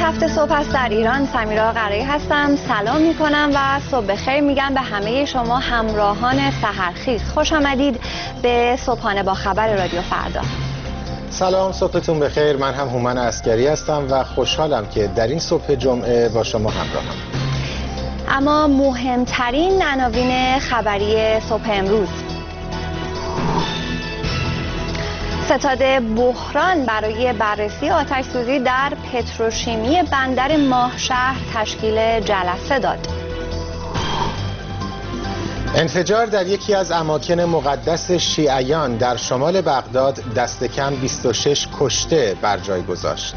7 صبح است در ایران. سمیرا قرایی هستم. سلام میکنم و صبح بخیر میگم به همه شما همراهان سحرخیز. خوش آمدید به صبحانه با خبر رادیو فردا. سلام، صبحتون بخیر. من هم هومن عسکری هستم و خوشحالم که در این صبح جمعه با شما همراهم. اما مهمترین عناوین خبری صبح امروز: ستاد بحران برای بررسی آتش‌سوزی در پتروشیمی بندر ماهشهر تشکیل جلسه داد. انفجار در یکی از اماکن مقدس شیعیان در شمال بغداد دست کم 26 کشته بر جای گذاشت.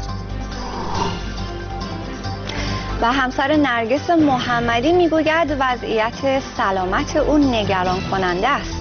و همسر نرگس محمدی میگوید وضعیت سلامت او نگران کننده است.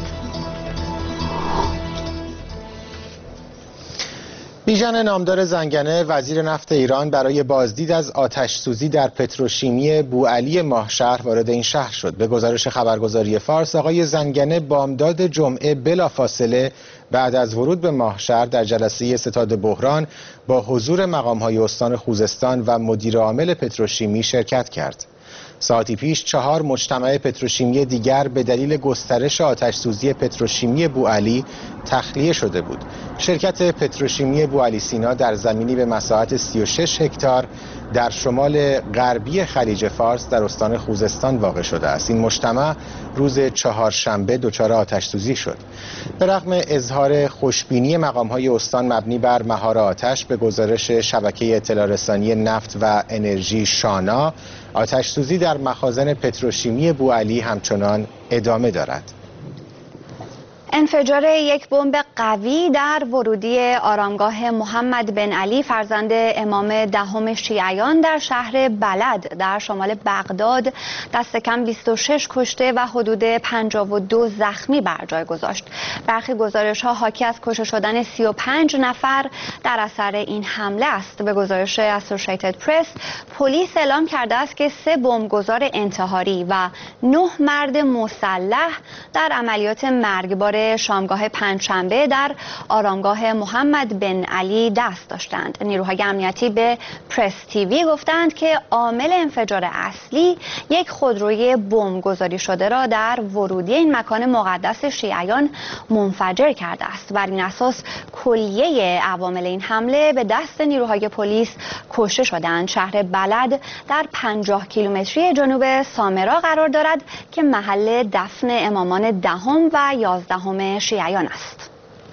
بیژن نامدار زنگنه وزیر نفت ایران برای بازدید از آتش سوزی در پتروشیمی بوعلی ماهشهر وارد این شهر شد. به گزارش خبرگزاری فارس، آقای زنگنه بامداد جمعه بلافاصله بعد از ورود به ماهشهر در جلسه ستاد بحران با حضور مقام‌های استان خوزستان و مدیر عامل پتروشیمی شرکت کرد. ساعتی پیش 4 مجتمع پتروشیمی دیگر به دلیل گسترش آتش‌سوزی پتروشیمی بوعلی تخلیه شده بود. شرکت پتروشیمی بوعلی سینا در زمینی به مساحت 36 هکتار در شمال غربی خلیج فارس در استان خوزستان واقع شده است. این مجتمع روز چهارشنبه دچار آتش‌سوزی شد. به رغم اظهار خوشبینی مقام‌های استان مبنی بر مهار آتش، به گزارش شبکه اطلاع رسانی نفت و انرژی شانا، آتش‌سوزی در مخازن پتروشیمی بوعلی همچنان ادامه دارد. انفجار یک بمب قوی در ورودی آرامگاه محمد بن علی فرزند امام دهم شیعیان در شهر بلد در شمال بغداد دست کم 26 کشته و حدود 52 زخمی بر جای گذاشت. برخی گزارش‌ها حاکی از کشته شدن 35 نفر در اثر این حمله است. به گزارش اسوسییتد پرس، پلیس اعلام کرده است که 3 بمبگذار انتحاری و 9 مرد مسلح در عملیات مرگبار شامگاه پنجشنبه در آرامگاه محمد بن علی دست داشتند. نیروهای امنیتی به پرس تیوی گفتند که عامل انفجار اصلی یک خودروی بمبگذاری شده را در ورودی این مکان مقدس شیعیان منفجر کرده است. بر این اساس کلیه عوامل این حمله به دست نیروهای پلیس کشته شدند. شهر بلد در 50 کیلومتری جنوب سامرا قرار دارد که محل دفن امامان دهم و 11 شیعیان است.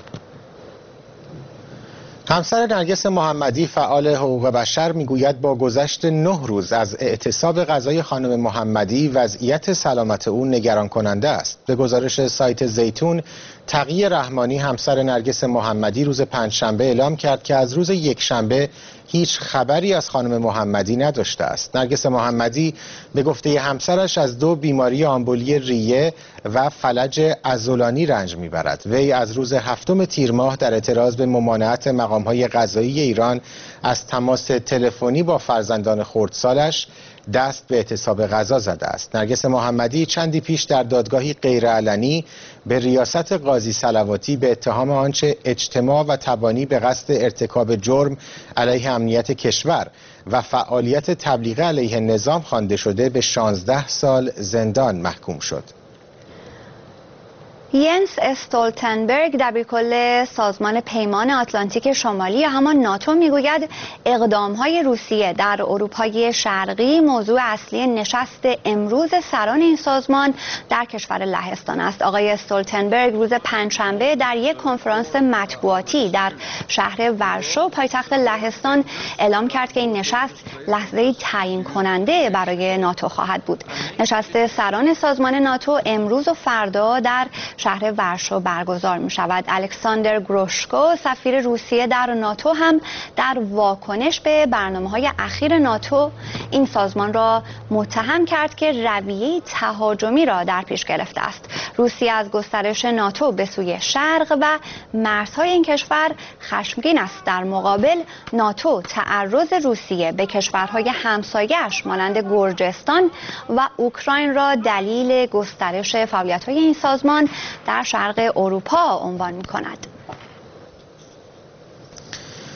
همسر نرگس محمدی فعال حقوق بشر میگوید با گذشت 9 روز از اعتصاب غذای خانم محمدی وضعیت سلامت او نگران کننده است. به گزارش سایت زیتون، تقی رحمانی همسر نرگس محمدی روز پنجشنبه اعلام کرد که از روز یکشنبه هیچ خبری از خانم محمدی نداشته است. نرگس محمدی به گفته همسرش از 2 بیماری آمبولی ریه و فلج عضلانی رنج میبرد. وی از روز 7 تیر ماه در اعتراض به ممانعت مقام‌های قضایی ایران از تماس تلفنی با فرزندان خردسالش دست به اعتصاب غذا زده است. نرگس محمدی چندی پیش در دادگاهی غیرعلنی به ریاست قاضی صلواتی به اتهام آنچه اجتماع و تبانی به قصد ارتکاب جرم علیه امنیت کشور و فعالیت تبلیغ علیه نظام خوانده شده به 16 سال زندان محکوم شد. ینس استولتنبرگ دبیرکل سازمان پیمان آتلانتیک شمالی همان ناتو میگوید اقدام‌های روسیه در اروپای شرقی موضوع اصلی نشست امروز سران این سازمان در کشور لهستان است. آقای استولتنبرگ روز پنجشنبه در یک کنفرانس مطبوعاتی در شهر ورشو پایتخت لهستان اعلام کرد که این نشست لحظه‌ای تعیین کننده برای ناتو خواهد بود. نشست سران سازمان ناتو امروز و فردا در شهر ورشو برگزار می شود. الکساندر گروشکو سفیر روسیه در ناتو هم در واکنش به برنامه‌های اخیر ناتو این سازمان را متهم کرد که رویه تهاجمی را در پیش گرفته است. روسیه از گسترش ناتو به سوی شرق و مرزهای این کشور خشمگین است. در مقابل ناتو تعرض روسیه به کشورهای همسایه‌اش مانند گرجستان و اوکراین را دلیل گسترش فعالیت‌های این سازمان در شرق اروپا عنوان می‌کند.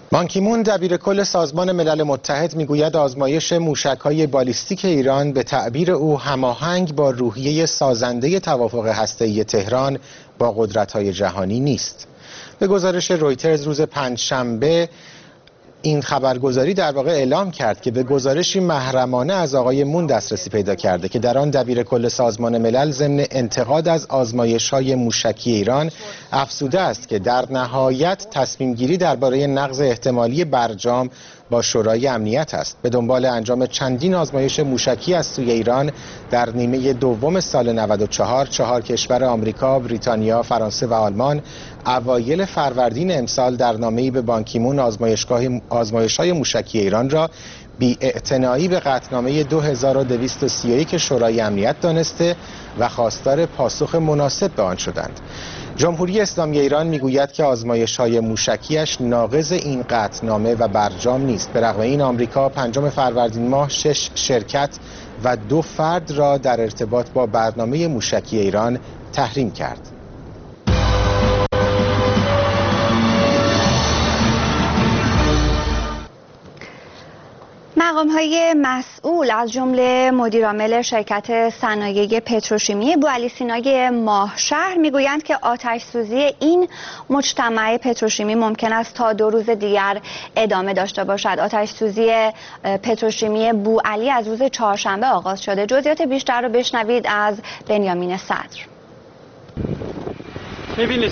بان کی مون دبیر کل سازمان ملل متحد میگوید آزمایش موشک‌های بالیستیک ایران به تعبیر او هماهنگ با روحیه سازنده توافق هسته‌ای تهران با قدرت‌های جهانی نیست. به گزارش رویترز روز پنجشنبه این خبرگزاری در واقع اعلام کرد که به گزارشی محرمانه از آقای مون دسترسی پیدا کرده که در آن دبیر کل سازمان ملل ضمن انتقاد از آزمایش‌های موشکی ایران افزوده است که در نهایت تصمیم گیری درباره نقض احتمالی برجام با شورای امنیت است. به دنبال انجام چندین آزمایش موشکی از سوی ایران در نیمه دوم سال 94 4 کشور آمریکا، بریتانیا، فرانسه و آلمان اوایل فروردین امسال در نامه‌ای به بان کی مون آزمایش‌های موشکی ایران را بی‌اعتنایی به قطعنامه 2231 شورای امنیت دانسته و خواستار پاسخ مناسب به آن شدند. جمهوری اسلامی ایران میگوید که آزمایش‌های موشکیش ناقض این قطعنامه و برجام نیست. به رغم این آمریکا 5 فروردین ماه 6 شرکت و 2 فرد را در ارتباط با برنامه موشکی ایران تحریم کرد. مقام‌های مسئول از جمله مدیرعامل شرکت صنایع پتروشیمی بوعلی سینای ماهشهر میگویند که آتش سوزی این مجتمع پتروشیمی ممکن است تا 2 روز دیگر ادامه داشته باشد. آتش سوزی پتروشیمی بوعلی از روز چهارشنبه آغاز شده. جزئیات بیشتر رو بشنوید از بنیامین صدر. می‌بینید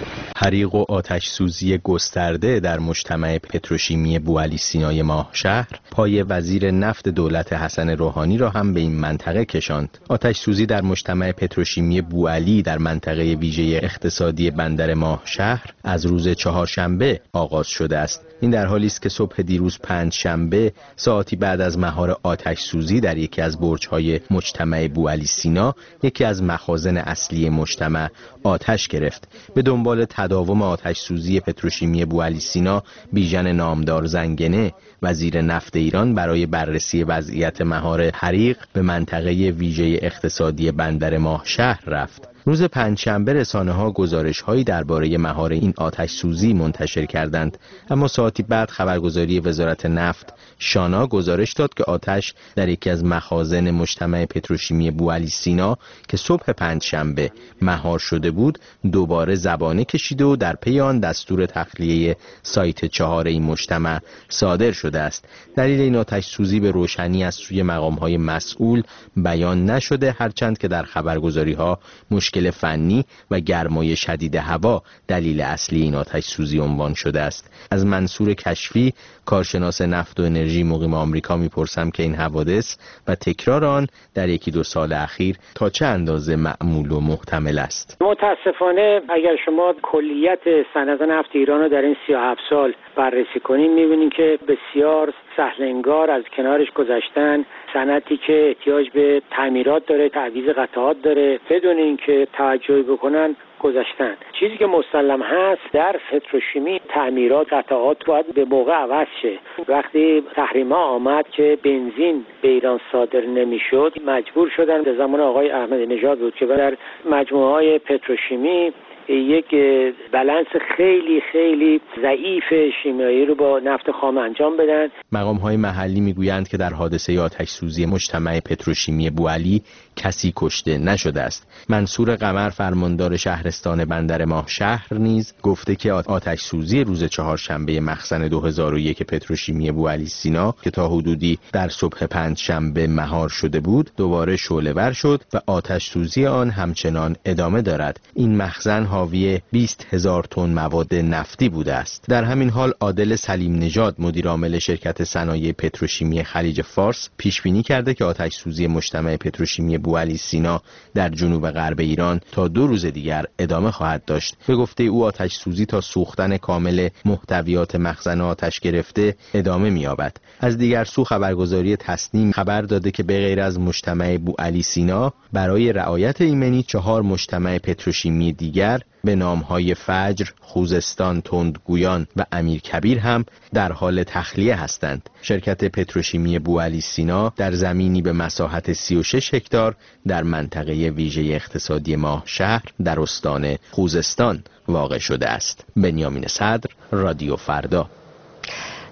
حریق و آتش سوزی گسترده در مجتمع پتروشیمی بوعلی سینای ماهشهر پای وزیر نفت دولت حسن روحانی را هم به این منطقه کشاند. آتش سوزی در مجتمع پتروشیمی بوعلی در منطقه ویژه اقتصادی بندر ماهشهر از روز چهارشنبه آغاز شده است. این در حالی است که صبح دیروز پنجشنبه ساعتی بعد از مهار آتش سوزی در یکی از برج‌های مجتمع بوعلی سینا یکی از مخازن اصلی مجتمع آتش گرفت. به دنبال تداوم آتش سوزی پتروشیمی بوعلی سینا بیژن نامدار زنگنه وزیر نفت ایران برای بررسی وضعیت مهار حریق به منطقه ویژه اقتصادی بندر ماهشهر رفت. روز پنجشنبه رسانه‌ها گزارش‌هایی درباره مهار این آتش سوزی منتشر کردند، اما ساعتی بعد خبرگزاری وزارت نفت شانا گزارش داد که آتش در یکی از مخازن مجتمع پتروشیمی بوعلی سینا که صبح پنجشنبه مهار شده بود دوباره زبانه کشیده و در پی آن دستور تخلیه سایت 4 این مجتمع صادر شده است. دلیل این آتش سوزی به روشنی از سوی مقام‌های مسئول بیان نشده، هرچند که در خبرگزاری‌ها مشکل فنی و گرمای شدید هوا دلیل اصلی این آتش سوزی عنوان شده است. از منصور کشفی کارشناس نفت و انرژی مقیم آمریکا میپرسم که این حوادث و تکرار آن در 1-2 سال اخیر تا چه اندازه معمول و محتمل است؟ متاسفانه اگر شما کلیت صنعت نفت ایران رو در این 37 سال بررسی کنین میبینین که بسیار سهل انگار از کنارش گذشتن، صنعتی که احتیاج به تعمیرات داره، تعویض قطعات داره، بدون اینکه توجه بکنن گذشتن. چیزی که مسلم هست در پتروشیمی تعمیرات قطعات باید به موقع عوض شه. وقتی تحریم آمد که بنزین به ایران صادر نمیشد مجبور شدن به زمان آقای احمدی نژاد بود که در مجموعه‌های پتروشیمی یک بالانس خیلی خیلی ضعیف شیمیایی رو با نفت خام انجام بدن. مقام‌های محلی میگویند که در حادثه آتش سوزی مجتمع پتروشیمی بوعلی کسی کشته نشده است. منصور قمر فرماندار شهرستان بندر ماهشهر نیز گفته که آتش سوزی روز چهارشنبه مخزن 2001 پتروشیمی بوعلی سینا که تا حدودی در صبح پنجشنبه مهار شده بود دوباره شعله‌ور شد و آتش سوزی آن همچنان ادامه دارد. این مخزن حاوی 20,000 تن مواد نفتی بوده است. در همین حال عادل سلیم نژاد مدیر عامل شرکت صنایع پتروشیمی خلیج فارس پیش بینی کرده که آتش سوزی مجتمع پتروشیمی بوعلی سینا در جنوب غرب ایران تا 2 روز دیگر ادامه خواهد داشت. به گفته او آتش سوزی تا سوختن کامل محتویات مخزن آتش گرفته ادامه می‌یابد. از دیگر سو خبرگزاری تسنیم خبر داده که به غیر از مجتمع بوعلی سینا برای رعایت ایمنی 4 مجتمع پتروشیمی دیگر به نام‌های فجر، خوزستان، تندگویان و امیرکبیر هم در حال تخلیه هستند. شرکت پتروشیمی بوعلی سینا در زمینی به مساحت 36 هکتار در منطقه ویژه اقتصادی ماهشهر در استان خوزستان واقع شده است. بنیامین صدر، رادیو فردا.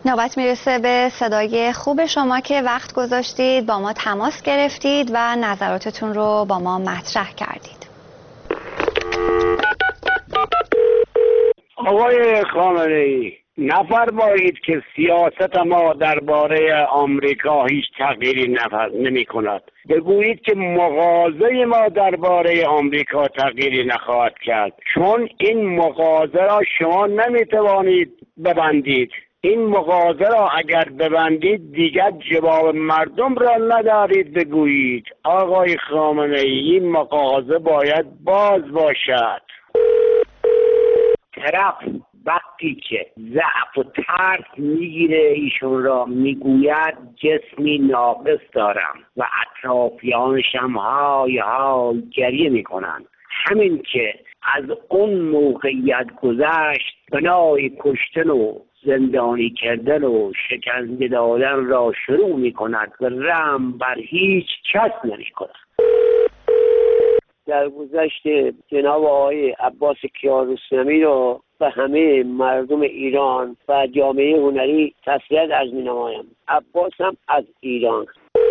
نوبت میرسه به صدای خوب شما که وقت گذاشتید با ما تماس گرفتید و نظراتتون رو با ما مطرح کردید. آقای خامنه‌ای، نفرمایید که سیاست ما درباره آمریکا هیچ تغییری نمی کند. بگویید که مغازه ما درباره آمریکا تغییری نخواهد کرد، چون این مغازه را شما نمیتوانید ببندید. این مغازه را اگر ببندید دیگر جواب مردم را ندارید بگویید. آقای خامنه‌ای، این مغازه باید باز باشد. طرف وقتی که ضعف و ترس میگیره ایشون را میگوید جسمی ناقص دارم و اطرافیانش هم های گریه میکنن. همین که از اون موقعیت گذشت بنای کشتن و زندانی کردن و شکنجه دادن را شروع میکند و رحم بر هیچ کس نمیکند. در گذشته جناب آقای عباس کیارستمی را و همه مردم ایران و جامعه هنری تسلیت عرض می‌نمایم. عباس هم از ایران.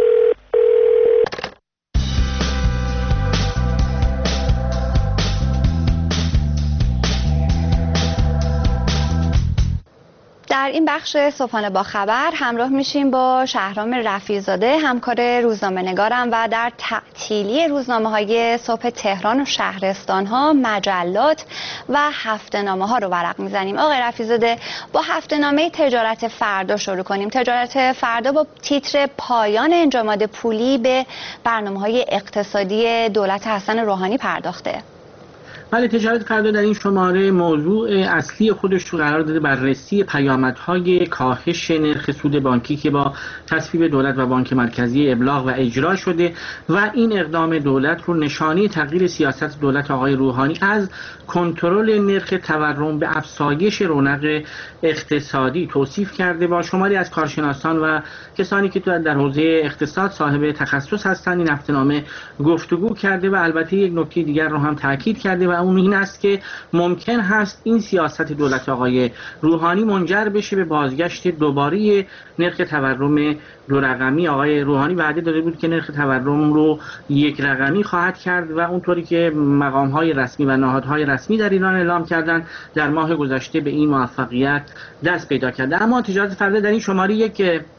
در این بخش صبحانه با خبر همراه میشیم با شهرام رفیع‌زاده، همکار روزنامه‌نگارم و در تعطیلی روزنامه‌های صبح تهران و شهرستان‌ها مجلات و هفته‌نامه‌ها رو ورق میزنیم. آقای رفیع‌زاده، با هفته‌نامه تجارت فردا شروع کنیم. تجارت فردا با تیتر پایان انجماد پولی به برنامه‌های اقتصادی دولت حسن روحانی پرداخته. بله، تجارت فردا در این شماره موضوع اصلی خودش رو قرار داده بررسی پیامدهای کاهش نرخ سود بانکی که با تصویب دولت و بانک مرکزی ابلاغ و اجرا شده و این اقدام دولت رو نشانه تغییر سیاست دولت آقای روحانی از کنترل نرخ تورم به افزایش رونق اقتصادی توصیف کرده. با شماری از کارشناسان و کسانی که در حوزه اقتصاد صاحب تخصص هستند این هفته‌نامه گفتگو کرده و البته یک نکته دیگر رو هم تاکید کرده و اون این است که ممکن هست این سیاست دولت آقای روحانی منجر بشه به بازگشت دوباره نرخ تورم دو رقمی. آقای روحانی وعده داده بود که نرخ تورم رو یک رقمی خواهد کرد و اونطوری که مقام‌های رسمی و نهادهای رسمی در ایران اعلام کردند در ماه گذشته به این موفقیت دست پیدا کرده. اما تجارت فردا در این شماره یک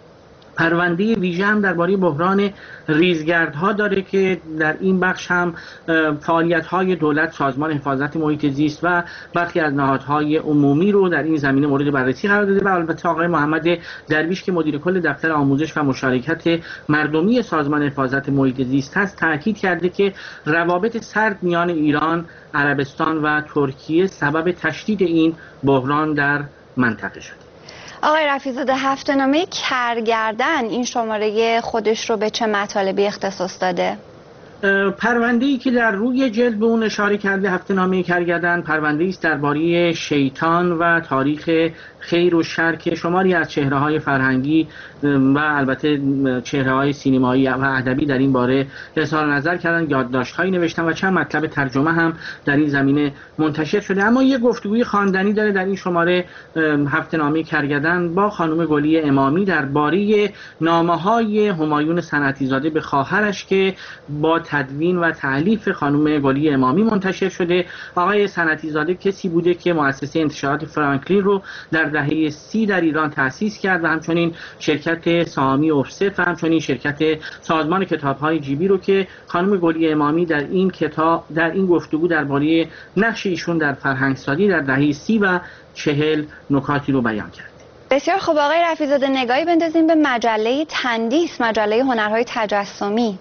پرونده ویژه هم درباره بحران ریزگردها داره که در این بخش هم فعالیت‌های دولت، سازمان حفاظت محیط زیست و برخی از نهادهای عمومی رو در این زمینه مورد بررسی قرار داده و البته آقای محمد درویش که مدیر کل دفتر آموزش و مشارکت مردمی سازمان حفاظت محیط زیست هست تاکید کرده که روابط سرد میان ایران، عربستان و ترکیه سبب تشدید این بحران در منطقه شده. آقای رفیع‌زاده، هفته‌نامه کرگردن این شماره خودش رو به چه مطالبی اختصاص داده؟ پرونده‌ای که در روی جلد به اون اشاره کرده هفته‌نامه کرگردن پرونده‌ای است درباره شیطان و تاریخ خیر و شر که شماری از چهره‌های فرهنگی و البته چهره‌های سینمایی و ادبی در این باره اظهار نظر کردن، یادداشت‌هایی نوشتن و چند مطلب ترجمه هم در این زمینه منتشر شده. اما یک گفتگوی خواندنی داره در این شماره هفته‌نامه کرگردن با خانم گلی امامی درباره نامه‌های همایون صنعتی زاده به خواهرش که با تدوین و تألیف خانم گلی امامی منتشر شده. آقای صنعتی زاده کسی بوده که مؤسسه انتشارات فرانکلین رو در دهه 30 در ایران تأسیس کرد و همچنین شرکت سهامی افست و همچنین شرکت سازمان کتاب‌های جیبی رو که خانم گلی امامی در این گفتگو درباره نقش ایشون در فرهنگسازی در دهه 30 و 40 نکاتی رو بیان کرد. بسیار خوب آقای رفیع‌زاده، نگاهی بندازیم به مجله تندیس، مجله هنرهای تجسمی.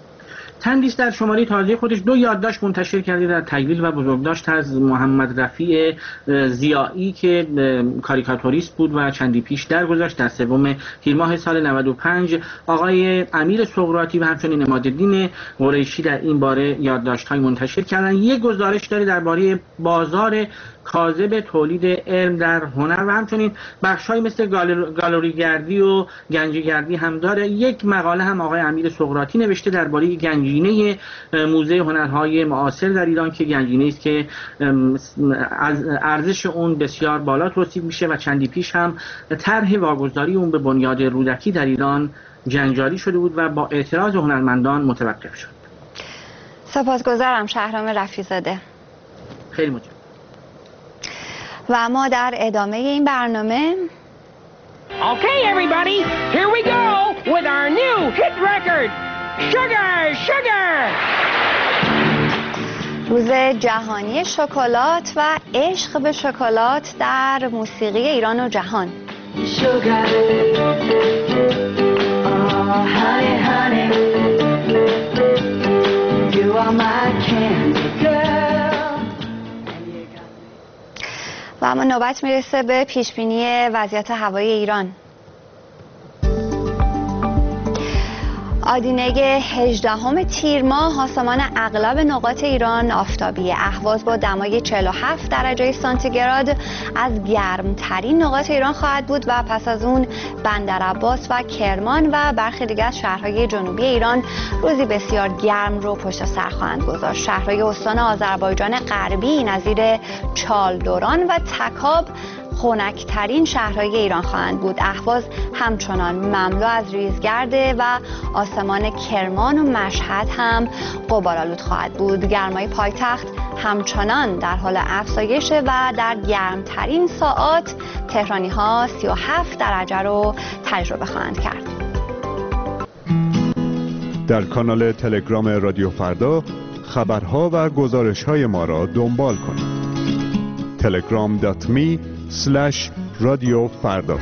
تندیس در شماره تازه خودش 2 یادداشت منتشر کرده در تحلیل و بزرگداشت از محمد رفیع ضیایی که کاریکاتوریست بود و چندی پیش درگذشت در 3 تیر ماه سال 95. آقای امیر سقراطی و همچنین عمادالدین قریشی در این باره یادداشت‌های منتشر کردن. یک گزارش داره درباره بازار کاذب تولید علم در هنر و همچنین بخش‌هایی مثل گالریگردی و گنجگردی هم داره. یک مقاله هم آقای امیر سقراطی نوشته درباره گنج گنجینه موزه هنرهای معاصر در ایران که گنجینه است که از ارزش اون بسیار بالا توصیف میشه و چندی پیش هم طرح واگذاری اون به بنیاد رودکی در ایران جنجالی شده بود و با اعتراض هنرمندان متوقف شد. سپاسگزارم شهرام رفیع‌زاده. خیلی متشکرم. و اما در ادامه این برنامه Okay everybody, here we go with our new hit record, Sugar Sugar. روز جهانی شکلات و عشق به شکلات در موسیقی ایران و جهان. Sugar, oh honey, honey, you are my candy girl. و اما نوبت میرسه به پیشبینی وضعیت هوای ایران. آدینه 18 تیر ماه آسمان اغلب نقاط ایران آفتابی، اهواز با دمای 47 درجه سانتیگراد از گرمترین نقاط ایران خواهد بود و پس از اون بندرعباس و کرمان و برخی دیگر از شهرهای جنوبی ایران روزی بسیار گرم رو پشت سر خواهند گذاشت. شهرهای استان آذربایجان غربی نظیر چالدوران و تکاب خنک‌ترین شهرهای ایران خواهند بود. اهواز همچنان مملو از ریزگرده و آسمان کرمان و مشهد هم غبارآلود خواهد بود. گرمای پایتخت همچنان در حال افزایش و در گرمترین ساعات تهرانی‌ها 37 درجه رو تجربه خواهند کرد. در کانال تلگرام رادیو فردا خبرها و گزارش‌های ما را دنبال کنید. telegram.me/رادیو فردا.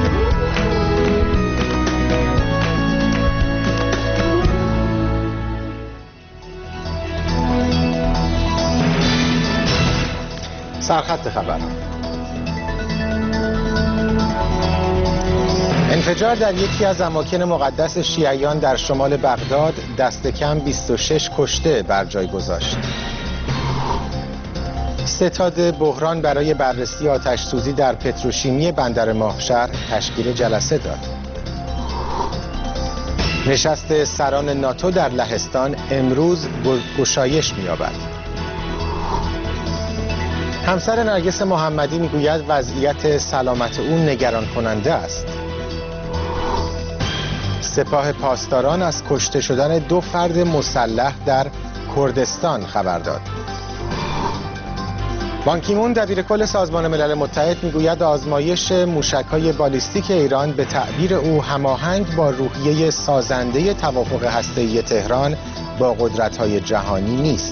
سرخط خبر. انفجار در یکی از اماکن مقدس شیعیان در شمال بغداد دست کم 26 کشته بر جای گذاشت. ستاد بحران برای بررسی آتش سوزی در پتروشیمی بندر ماهشهر تشکیل جلسه داد. نشست سران ناتو در لهستان امروز گشایش می‌یابد. همسر نرگس محمدی میگوید وضعیت سلامت او نگران کننده است. سپاه پاسداران از کشته شدن 2 فرد مسلح در کردستان خبر داد. بان کی مون دبیرکل سازمان ملل متحد میگوید آزمایش موشک‌های بالیستیک ایران به تعبیر او هماهنگ با روحیه سازنده توافق هسته‌ای تهران با قدرت‌های جهانی نیست.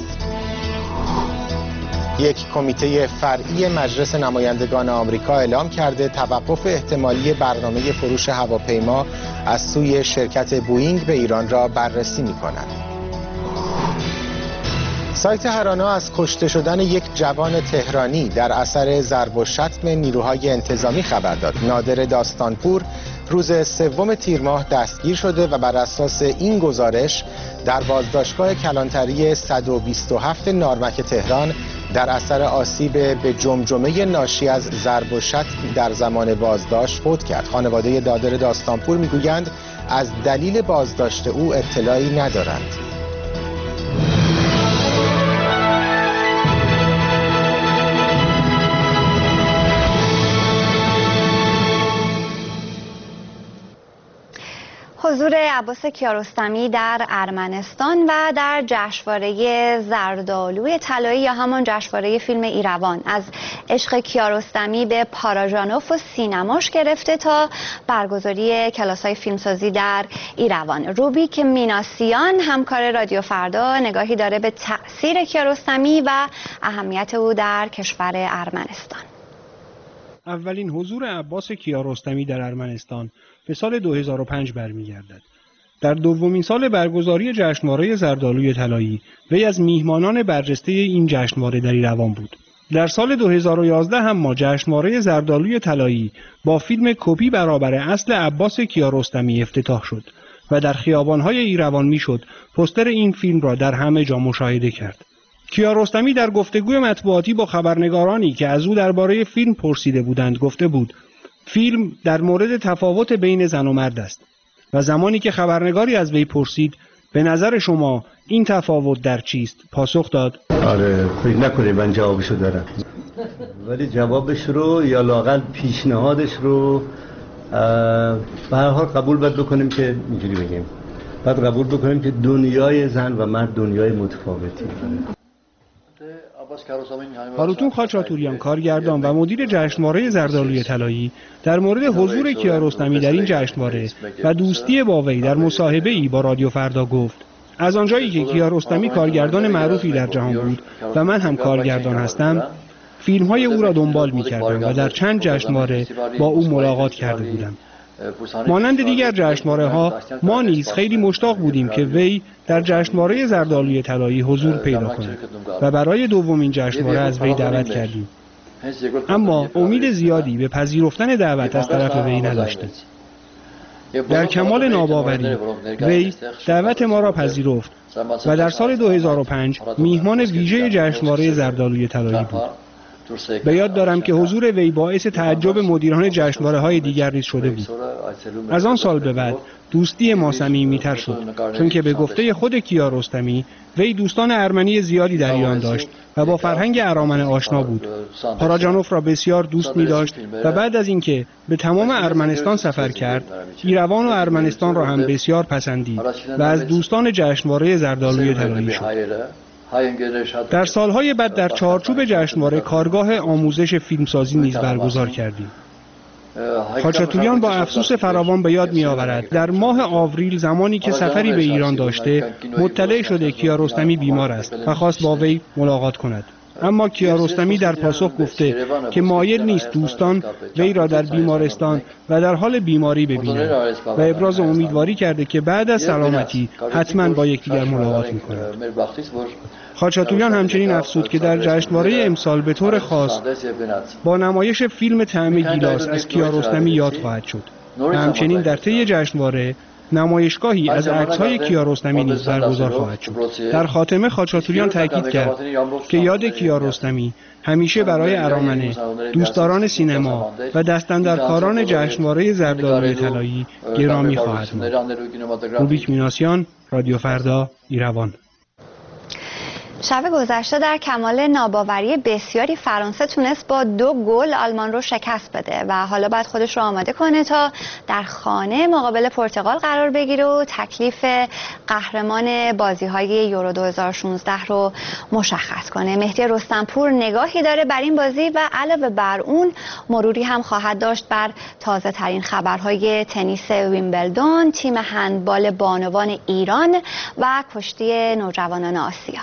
یک کمیته فرعی مجلس نمایندگان آمریکا اعلام کرده توقف احتمالی برنامه فروش هواپیما از سوی شرکت بوئینگ به ایران را بررسی می‌کند. سایت هرانا از کشته شدن یک جوان تهرانی در اثر ضرب و شتم نیروهای انتظامی خبر داد. نادر داستانپور روز 3 تیر ماه دستگیر شده و بر اساس این گزارش در بازداشتگاه کلانتری 127 نارمک تهران در اثر آسیب به جمجمه ناشی از ضرب و شتم در زمان بازداشت فوت کرد. خانواده نادر داستانپور میگویند از دلیل بازداشت او اطلاعی ندارند. حضور عباس کیارستمی در ارمنستان و در جشنواره زردآلوی طلایی یا همان جشنواره فیلم ایروان، از عشق کیارستمی به پاراژانوف و سینماش گرفته تا برگزاری کلاس‌های فیلمسازی در ایروان. روبیک میناسیان همکار رادیو فردا نگاهی داره به تأثیر کیارستمی و اهمیت او در کشور ارمنستان. اولین حضور عباس کیارستمی در ارمنستان به سال 2005 برمیگردد. در دومین سال برگزاری جشنواره زردآلوی طلایی وی از میهمانان برجسته این جشنواره در ایروان بود. در سال 2011 هم ما جشنواره زردآلوی طلایی با فیلم کپی برابر اصل عباس کیارستمی افتتاح شد و در خیابان‌های ایروان میشد پوستر این فیلم را در همه جا مشاهده کرد. کیارستمی در گفتگوی مطبوعاتی با خبرنگارانی که از او درباره فیلم پرسیده بودند گفته بود فیلم در مورد تفاوت بین زن و مرد است و زمانی که خبرنگاری از وی پرسید به نظر شما این تفاوت در چیست؟ پاسخ داد: آره، فکر نکنید من جوابشو دارم، ولی جوابش رو یا لااقل پیشنهادش رو به هر حال قبول باید بکنیم که اینجوری بگیم، بعد قبول بکنیم که دنیای زن و مرد دنیای متفاوتی. هاروتون خاچاتوریان، کارگردان و مدیر جشنواره زردآلوی طلایی، در مورد حضور کیارستمی در این جشنواره و دوستی با وی در مصاحبه‌ای با رادیو فردا گفت: از آنجایی که کیارستمی کارگردان معروفی در جهان بود و من هم کارگردان هستم، فیلم‌های او را دنبال می‌کردم و در چند جشنواره با او ملاقات کرده بودم. مانند دیگر جشنواره‌ها ما نیز خیلی مشتاق بودیم که وی در جشنواره زردآلوی طلایی حضور پیدا کند و برای دومین جشنواره از وی دعوت کردیم، اما امید زیادی به پذیرفتن دعوت از طرف وی نداشتیم. در کمال ناباوری وی دعوت ما را پذیرفت و در سال 2005 میهمان ویژه جشنواره زردآلوی طلایی بود. به یاد دارم که حضور وی باعث تعجب مدیران جشنواره‌های دیگر نیز شده بود. از آن سال به بعد دوستی ما صمیمی‌تر شد، چون که به گفته خود کیارستمی وی دوستان ارمنی زیادی در ایران داشت و با فرهنگ ارامنه آشنا بود. پاراجانوف را بسیار دوست می‌داشت و بعد از اینکه به تمام ارمنستان سفر کرد، ایروان و ارمنستان را هم بسیار پسندید و از دوستان جشنواره زردآلوی طلایی شد. در سالهای بعد در چارچوب جشنواره کارگاه آموزش فیلمسازی نیز برگزار کردیم. خاچاتوریان با افسوس فراوان به یاد می‌آورد در ماه آوریل زمانی که سفری به ایران داشته مطلع شده کیارستمی بیمار است و خواست با وی ملاقات کند، اما کیارستمی در پاسخ گفته که مایل نیست دوستان وی را در بیمارستان و در حال بیماری ببینند و ابراز امیدواری کرده که بعد از سلامتی حتما با یکدیگر ملاقات می‌کنند. خاچاتوریان همچنین افزود که در جشنواره امسال به طور خاص با نمایش فیلم طعم گیلاس از کیارستمی یاد خواهد شد و همچنین در طی جشنواره نمایشگاهی از عکس‌های کیارستمی نیز برگزار خواهد شد. در خاتمه خاچاتوریان تاکید کرد که یاد کیارستمی همیشه برای ارامنه، دوستداران سینما و دستاندرکاران جشنواره زردآلوی طلایی گرامی خواهد ماند. روبیک میناسیان، رادیو فردا، ایروان. شب گذشته در کمال ناباوری بسیاری فرانسه تونست با 2 گل آلمان رو شکست بده و حالا باید خودش رو آماده کنه تا در خانه مقابل پرتغال قرار بگیره و تکلیف قهرمان بازی‌های یورو 2016 رو مشخص کنه. مهدی رستمپور نگاهی داره بر این بازی و علاوه بر اون مروری هم خواهد داشت بر تازه ترین خبرهای تنیس ویمبلدون، تیم هندبال بانوان ایران و کشتی نوجوانان آسیا.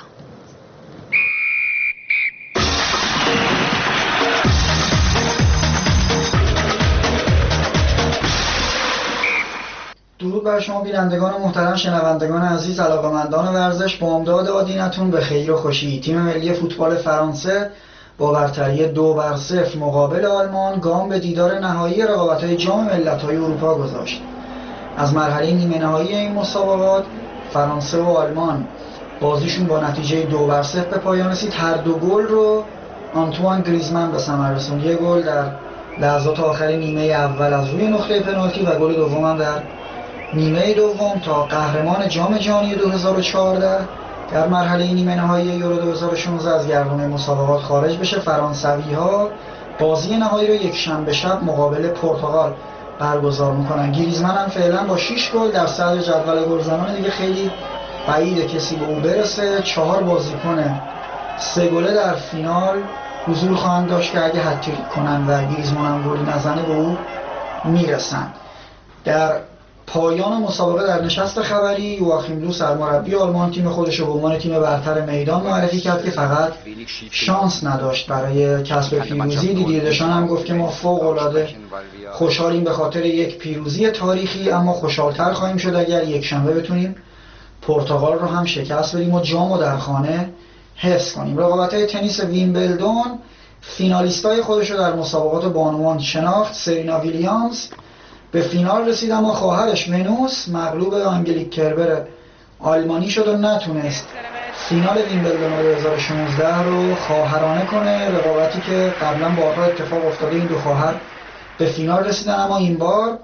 درود بر شما بینندگان محترم، شنوندگان عزیز، علاقه‌مندان ورزش. بامداد آدینتون به خیر و خوشی. تیم ملی فوتبال فرانسه با برتری 2-0 مقابل آلمان گام به دیدار نهایی رقابت‌های جام ملت‌های اروپا گذاشت. از مرحله نیمه نهایی این مسابقات فرانسه و آلمان بازیشون با نتیجه 2-0 به پایان رسید. هر 2 گل رو آنتوان گریزمان به ثمر رسوند. 1 گل در لحظات آخر نیمه اول از روی نقطه پنالتی و گل دوم هم در نیمه دوم تا قهرمان جام جهانی 2014 در مرحله نیمه نهایی یورو 2016 از گردونه مسابقات خارج بشه. فرانسوی‌ها بازی نهایی رو یک شنبه شب مقابل پرتغال برگزار میکنن. گریزمان هم فعلا با 6 گل در صدر جدول گلزنان، دیگه خیلی بعیده کسی به او برسه. 4 بازیکن 3 گله در فینال حضور خواهند داشت که اگه هتریک کنن و گریزمان هم گل نزنه به او میرسن. در پایان مسابقه در نشست خبری یواخیم لو سرمربی آلمان تیم خودش رو به عنوان تیم برتر میدان معرفی کرد که فقط شانس نداشت برای کسب پیروزی. دیدیر دشان هم گفت که ما فوق‌العاده خوشحالیم به خاطر یک پیروزی تاریخی، اما خوشحال‌تر خواهیم شد اگر یک شنبه بتونیم پرتغال رو هم شکست بدیم و جام رو در خانه حفظ کنیم. رقابت‌های تنیس ویمبلدون فینالیستای خودش رو در مسابقات بانوان شناخت. سرینا ویلیامز به فینال رسید اما خواهرش ونوس مغلوب آنگلیک کربر آلمانی شد و نتونست فینال ویمبلدون 2016 رو خواهرانه کنه. رقابتی که قبلا بارها اتفاق افتاده این دو خواهر به فینال رسیدن، اما این بار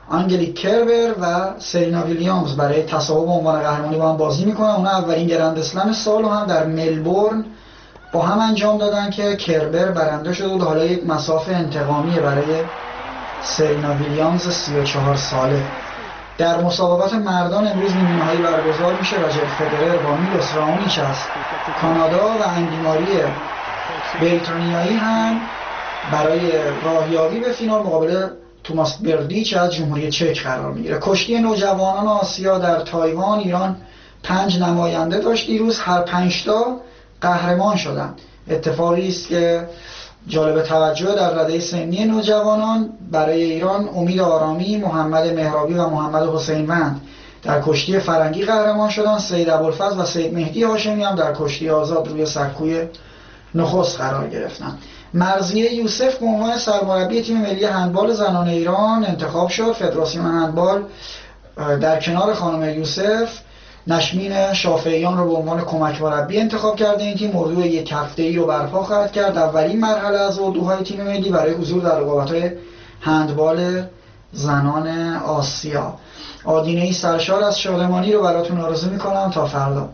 آنگلیک کربر و سرینا ویلیامز برای تصاحب عنوان قهرمانی با هم بازی میکنن. اونا اولین گرند اسلم سال رو هم در ملبورن با هم انجام دادن که کربر برنده شد و حالا یک مسافه انتقامیه برای سرینا ویلیامز 34 ساله. در مسابقات مردان امروز نیمه‌نهایی برگزار میشه. راجر فدرر با میلوس رائونیچ از کانادا و اندی ماری بریتانیایی هم برای راهیابی به فینال مقابل توماس بردیچ از جمهوری چک قرار میگیره. کشتی نوجوانان آسیا در تایوان ایران 5 نماینده داشت دیروز، هر 5 تا قهرمان شدن. اتفاقی است که جالب توجه در رده سنی نوجوانان. برای ایران امید آرامی، محمد مهرابی و محمد حسینوند در کشتی فرنگی قهرمان شدن. سید ابوالفضل و سید مهدی هاشمی هم در کشتی آزاد روی سکوی نخست قرار گرفتن. مرضیه یوسف به عنوان سرمربی تیم ملی هندبال زنان ایران انتخاب شد. فدراسیون هندبال در کنار خانم یوسف نشمین شافعیان رو به عنوان کمک مربی انتخاب کرده. این تیم اردو یک هفته‌ای رو برپا خواهد کرد. اولین مرحله از اردوهای تیم ملی برای حضور در رقابت‌های هندبال زنان آسیا. آدینه‌ای سرشار از شادمانی رو براتون آرزو می‌کنم تا فردا.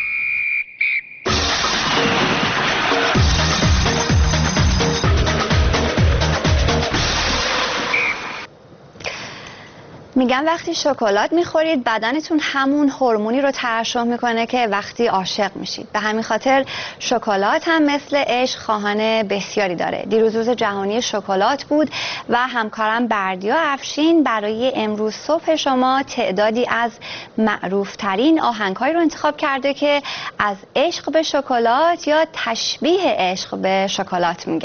میگن وقتی شکلات میخورید بدنتون همون هورمونی رو ترشح میکنه که وقتی عاشق میشید. به همین خاطر شکلات هم مثل عشق خواهان بسیاری داره. دیروز روز جهانی شکلات بود و همکارم بردیا افشین برای امروز صبح شما تعدادی از معروفترین آهنگ‌هایی رو انتخاب کرده که از عشق به شکلات یا تشبیه عشق به شکلات میگن.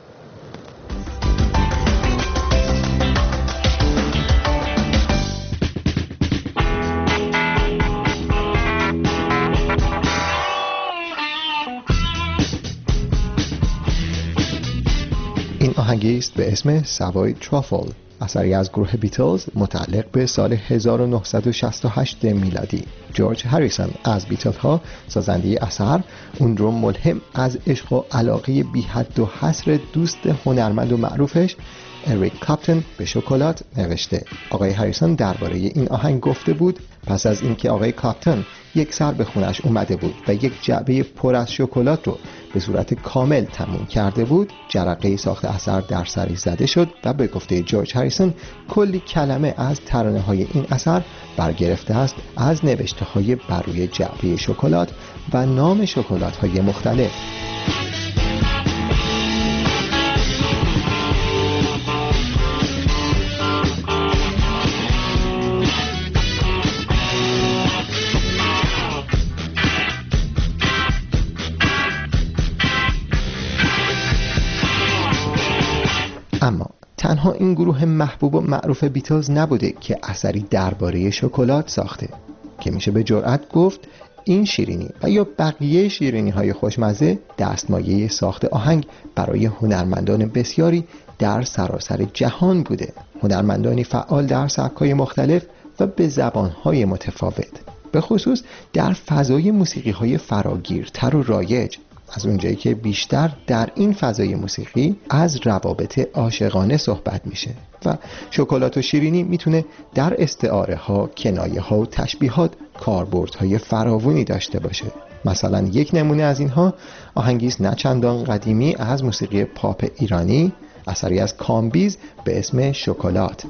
این آهنگی است به اسم سوای ترافل، اثری از گروه بیتلز متعلق به سال 1968 میلادی. جورج هریسون از بیتلز ها سازنده اثر اون رو ملهم از عشق و علاقه بی حد و حصر دوست هنرمند و معروفش اریک کلپتون به شکلات نوشته. آقای هریسون درباره این آهنگ گفته بود پس از اینکه آقای کلپتون یک سر به خونش اومده بود و یک جعبه پر از شکلات رو به صورت کامل تموم کرده بود، جرقه ساخت اثر در سری زده شد و به گفته جورج هریسون کلی کلمه از ترانه های این اثر برگرفته است از نوشته های بر روی جعبه شکلات و نام شکلات های مختلف. اما تنها این گروه محبوب و معروف بیتلز نبوده که اثری درباره شکلات ساخته که میشه به جرئت گفت این شیرینی و یا بقیه شیرینی های خوشمزه دستمایه ساخت آهنگ برای هنرمندان بسیاری در سراسر جهان بوده. هنرمندانی فعال در سبک‌های مختلف و به زبان‌های متفاوت، به خصوص در فضای موسیقی‌های فراگیرتر و رایج، از اونجایی که بیشتر در این فضای موسیقی از روابط عاشقانه صحبت میشه و شکلات و شیرینی میتونه در استعاره ها، کنایه ها و تشبیهات کاربردهای فراوانی داشته باشه. مثلا یک نمونه از اینها آهنگی است نه چندان قدیمی از موسیقی پاپ ایرانی، اثری از کامبیز به اسم شکلات.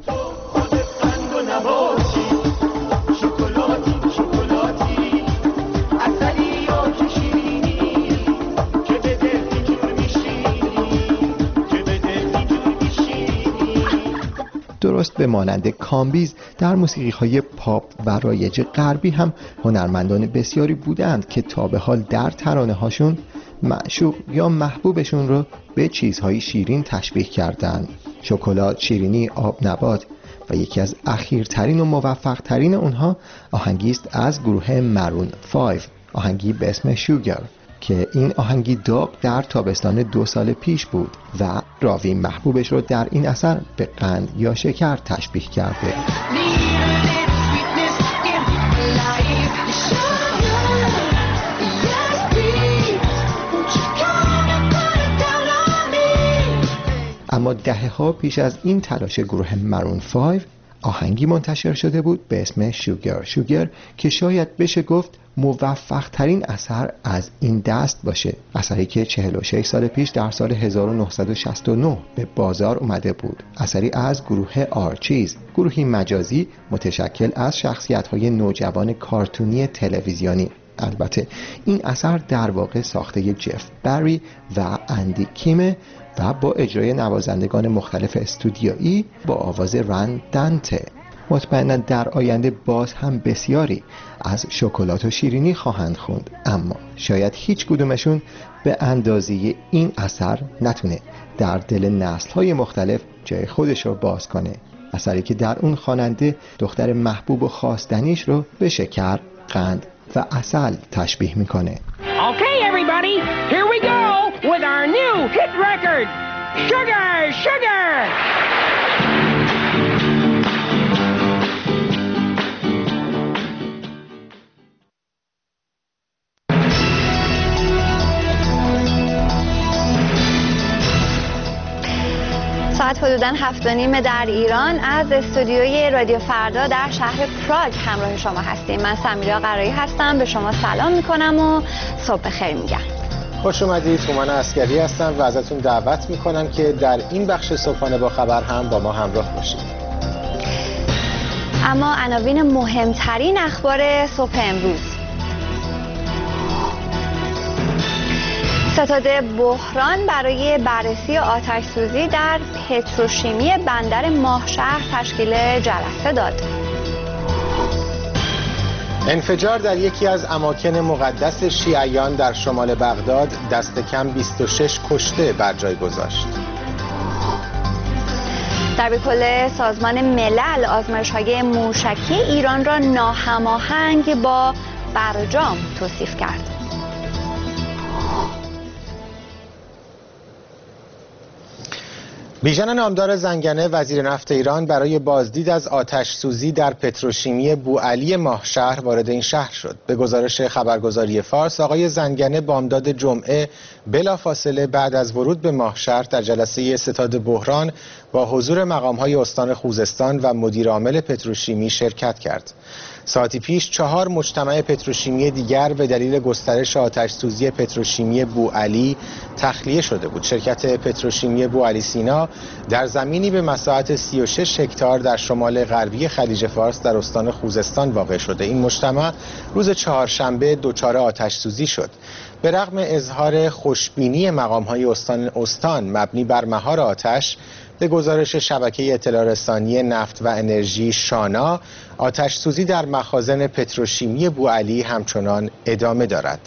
درست به مانند کامبیز در موسیقی‌های پاپ و رایج غربی هم هنرمندان بسیاری بودند که تا به حال در ترانه‌هاشون معشوق یا محبوبشون رو به چیزهای شیرین تشبیه کردند. شکلات، شیرینی، آب نبات و یکی از اخیرترین و موفق‌ترین اونها آهنگی است از گروه مرون 5، آهنگی به اسم شوگر که این آهنگی داغ در تابستان 2 سال پیش بود و راوی محبوبش رو در این اثر به قند یا شکر تشبیه کرده. اما دهه‌ها پیش از این تلاش گروه مرون 5 آهنگی منتشر شده بود به اسم شوگر که شاید بشه گفت موفق ترین اثر از این دست باشه، اثری که 46 سال پیش در سال 1969 به بازار اومده بود. اثری از گروه آرچیز، گروهی مجازی متشکل از شخصیت‌های نوجوان کارتونی تلویزیونی. البته این اثر در واقع ساخته جف بری و اندی کیمه و با اجرای نوازندگان مختلف استودیویی با آواز رن دانته. مطمئنا در آینده باز هم بسیاری از شکلات و شیرینی خواهند خوند، اما شاید هیچ کدومشون به اندازه این اثر نتونه در دل نسل‌های مختلف جای خودش رو باز کنه. اثری که در اون خواننده دختر محبوب و خواستنیش رو به شکر، قند و عسل تشبیه میکنه. Okay, everybody, here we go with our new hit record, Sugar, Sugar! ساعت حدوداً 7:30 در ایران از استودیوی رادیو فردا در شهر پراگ همراه شما هستیم. من سمیرا قرایی هستم، به شما سلام میکنم و صبح بخیر میگم. خوش اومدید. هومن عسکری هستم و ازتون دعوت میکنم که در این بخش صبحانه با خبر هم با ما همراه باشید. اما عناوین مهمترین اخبار صبح امروز: ستاد بحران برای بررسی آتش سوزی در پتروشیمی بندر ماهشهر تشکیل جلسه داد. انفجار در یکی از اماکن مقدس شیعیان در شمال بغداد دست کم 26 کشته بر جای گذاشت. در کل سازمان ملل آزمایش‌های موشکی ایران را ناهماهنگ با برجام توصیف کرد. بیژن نامدار زنگنه وزیر نفت ایران برای بازدید از آتش سوزی در پتروشیمی بوعلی ماهشهر وارد این شهر شد. به گزارش خبرگزاری فارس، آقای زنگنه بامداد جمعه بلافاصله بعد از ورود به ماهشهر در جلسه ستاد بحران با حضور مقام‌های استان خوزستان و مدیر عامل پتروشیمی شرکت کرد. ساعتی پیش 4 مجتمع پتروشیمی دیگر به دلیل گسترش آتش سوزی پتروشیمی بوعلی تخلیه شده بود. شرکت پتروشیمی بوعلی سینا در زمینی به مساحت 36 هکتار در شمال غربی خلیج فارس در استان خوزستان واقع شده. این مجتمع روز چهارشنبه دچار آتش سوزی شد. به رغم اظهار خوشبینی مقام‌های استان مبنی بر مهار آتش، به گزارش شبکه اطلاع رسانی نفت و انرژی شانا، آتش سوزی در مخازن پتروشیمی بوعلی همچنان ادامه دارد.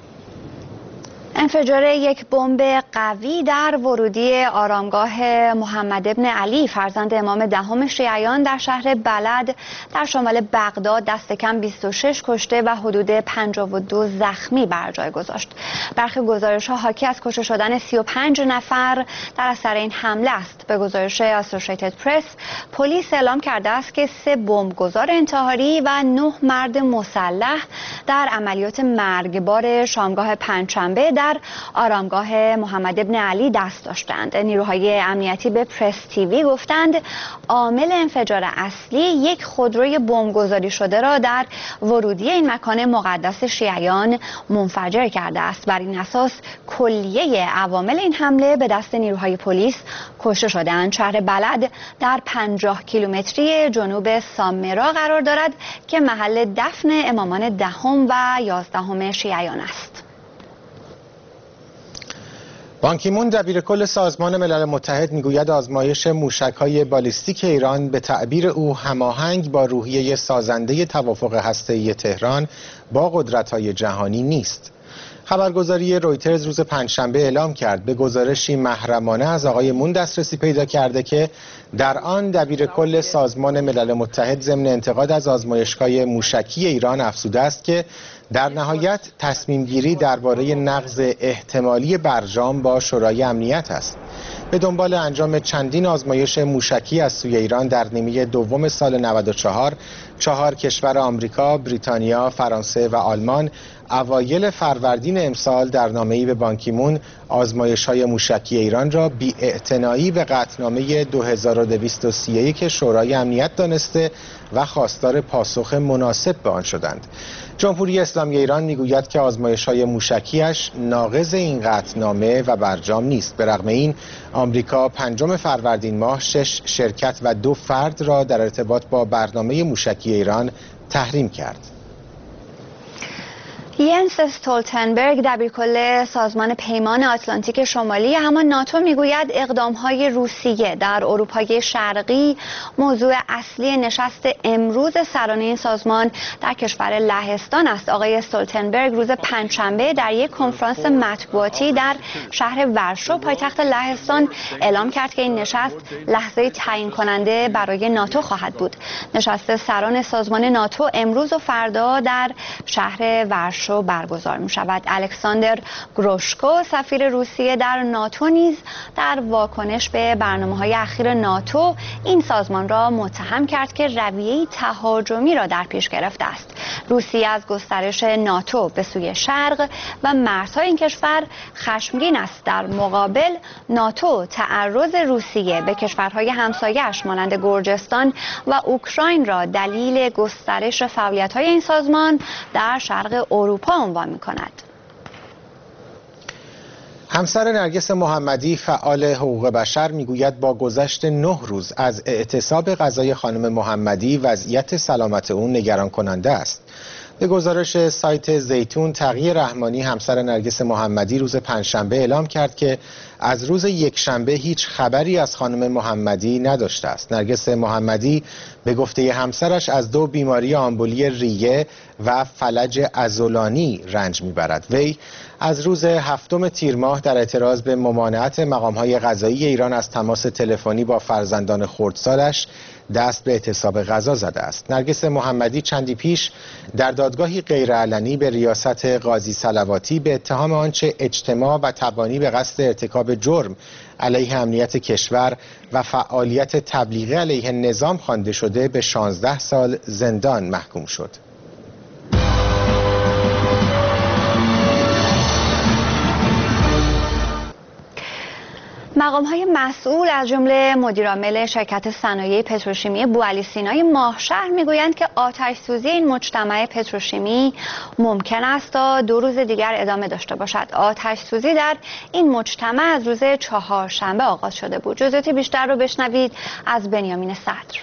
انفجار یک بمب قوی در ورودی آرامگاه محمد ابن علی فرزند امام دهم شیعیان در شهر بلد در شمال بغداد دست کم 26 کشته و حدود 52 زخمی بر جای گذاشت. برخی گزارش‌ها حاکی از کشته شدن 35 نفر در اثر این حمله است. به گزارش اسوسییتد پرس، پلیس اعلام کرده است که 3 بمبگذار انتحاری و 9 مرد مسلح در عملیات مرگبار شامگاه پنجشنبه در آرامگاه محمد ابن علی دست داشتند. نیروهای امنیتی به پرس تیوی گفتند عامل انفجار اصلی یک خودروی بمبگذاری شده را در ورودی این مکان مقدس شیعیان منفجر کرده است. بر این اساس کلیه عوامل این حمله به دست نیروهای پلیس کشته شدند. شهر بلد در 50 کیلومتری جنوب سامرا قرار دارد که محل دفن امامان دهم و 11 شیعیان است. بان کی مون دبیرکل سازمان ملل متحد میگوید آزمایش موشک‌های بالیستیک ایران به تعبیر او هماهنگ با روحیه سازنده توافق هسته‌ای تهران با قدرت‌های جهانی نیست. خبرگزاری رویترز روز پنجشنبه اعلام کرد به گزارشی محرمانه از آقای مون دسترسی پیدا کرده که در آن دبیرکل سازمان ملل متحد ضمن انتقاد از آزمایشگاه موشکی ایران افزوده است که در نهایت تصمیم گیری درباره نقض احتمالی برجام با شورای امنیت است. به دنبال انجام چندین آزمایش موشکی از سوی ایران در نیمه دوم سال 94 4 کشور آمریکا، بریتانیا، فرانسه و آلمان اوایل فروردین امسال در نامه‌ای به بان کی مون آزمایش‌های موشکی ایران را بی‌اعتنایی به قطعنامه 2231 شورای امنیت دانسته و خواستار پاسخ مناسب به آن شدند. جمهوری اسلامی ایران میگوید که آزمایش‌های موشکیش ناقض این قطعنامه و برجام نیست. به رغم این آمریکا 5 فروردین ماه 6 شرکت و 2 فرد را در ارتباط با برنامه موشکی ایران تحریم کرد. ینس استولتنبرگ دبیرکل سازمان پیمان آتلانتیک شمالی همان ناتو میگوید اقدام‌های روسیه در اروپای شرقی موضوع اصلی نشست امروز سرانه این سازمان در کشور لهستان است. آقای استولتنبرگ روز پنجشنبه در یک کنفرانس مطبوعاتی در شهر ورشو پایتخت لهستان اعلام کرد که این نشست لحظه تعیین کننده برای ناتو خواهد بود. نشست سران سازمان ناتو امروز و فردا در شهر ورشو برگزار می شود. الکساندر گروشکو سفیر روسیه در ناتو نیز در واکنش به برنامه‌های اخیر ناتو این سازمان را متهم کرد که رویه‌ای تهاجمی را در پیش گرفته است. روسیه از گسترش ناتو به سوی شرق و مرزهای این کشور خشمگین است. در مقابل ناتو تعرض روسیه به کشورهای همسایه‌اش مانند گرجستان و اوکراین را دلیل گسترش فعالیت‌های این سازمان در شرق اروپا عنوان می‌کند. همسر نرگس محمدی فعال حقوق بشر میگوید با گذشت 9 روز از اعتصاب غذای خانم محمدی وضعیت سلامت او نگران کننده است. به گزارش سایت زیتون، تقی رحمانی همسر نرگس محمدی روز پنجشنبه اعلام کرد که از روز یکشنبه هیچ خبری از خانم محمدی نداشته است. نرگس محمدی به گفته همسرش از 2 بیماری آمبولی ریه و فلج عضلانی رنج میبرد. وی از روز 7 تیر ماه در اعتراض به ممانعت مقام‌های قضایی ایران از تماس تلفنی با فرزندان خردسالش دست به اعتصاب غذا زده است. نرگس محمدی چندی پیش در دادگاهی غیرعلنی به ریاست قاضی صلواتی به اتهام آنچه اجتماع و تبانی به قصد ارتکاب جرم علیه امنیت کشور و فعالیت تبلیغی علیه نظام خوانده شده به 16 سال زندان محکوم شد. مقام‌های مسئول از جمله مدیرعامل شرکت صنایع پتروشیمی بوعلی سینای ماهشهر میگویند که آتش‌سوزی این مجتمع پتروشیمی ممکن است تا 2 روز دیگر ادامه داشته باشد. آتش‌سوزی در این مجتمع از روز چهارشنبه آغاز شده بود. جزئیات بیشتر رو بشنوید از بنیامین صدر.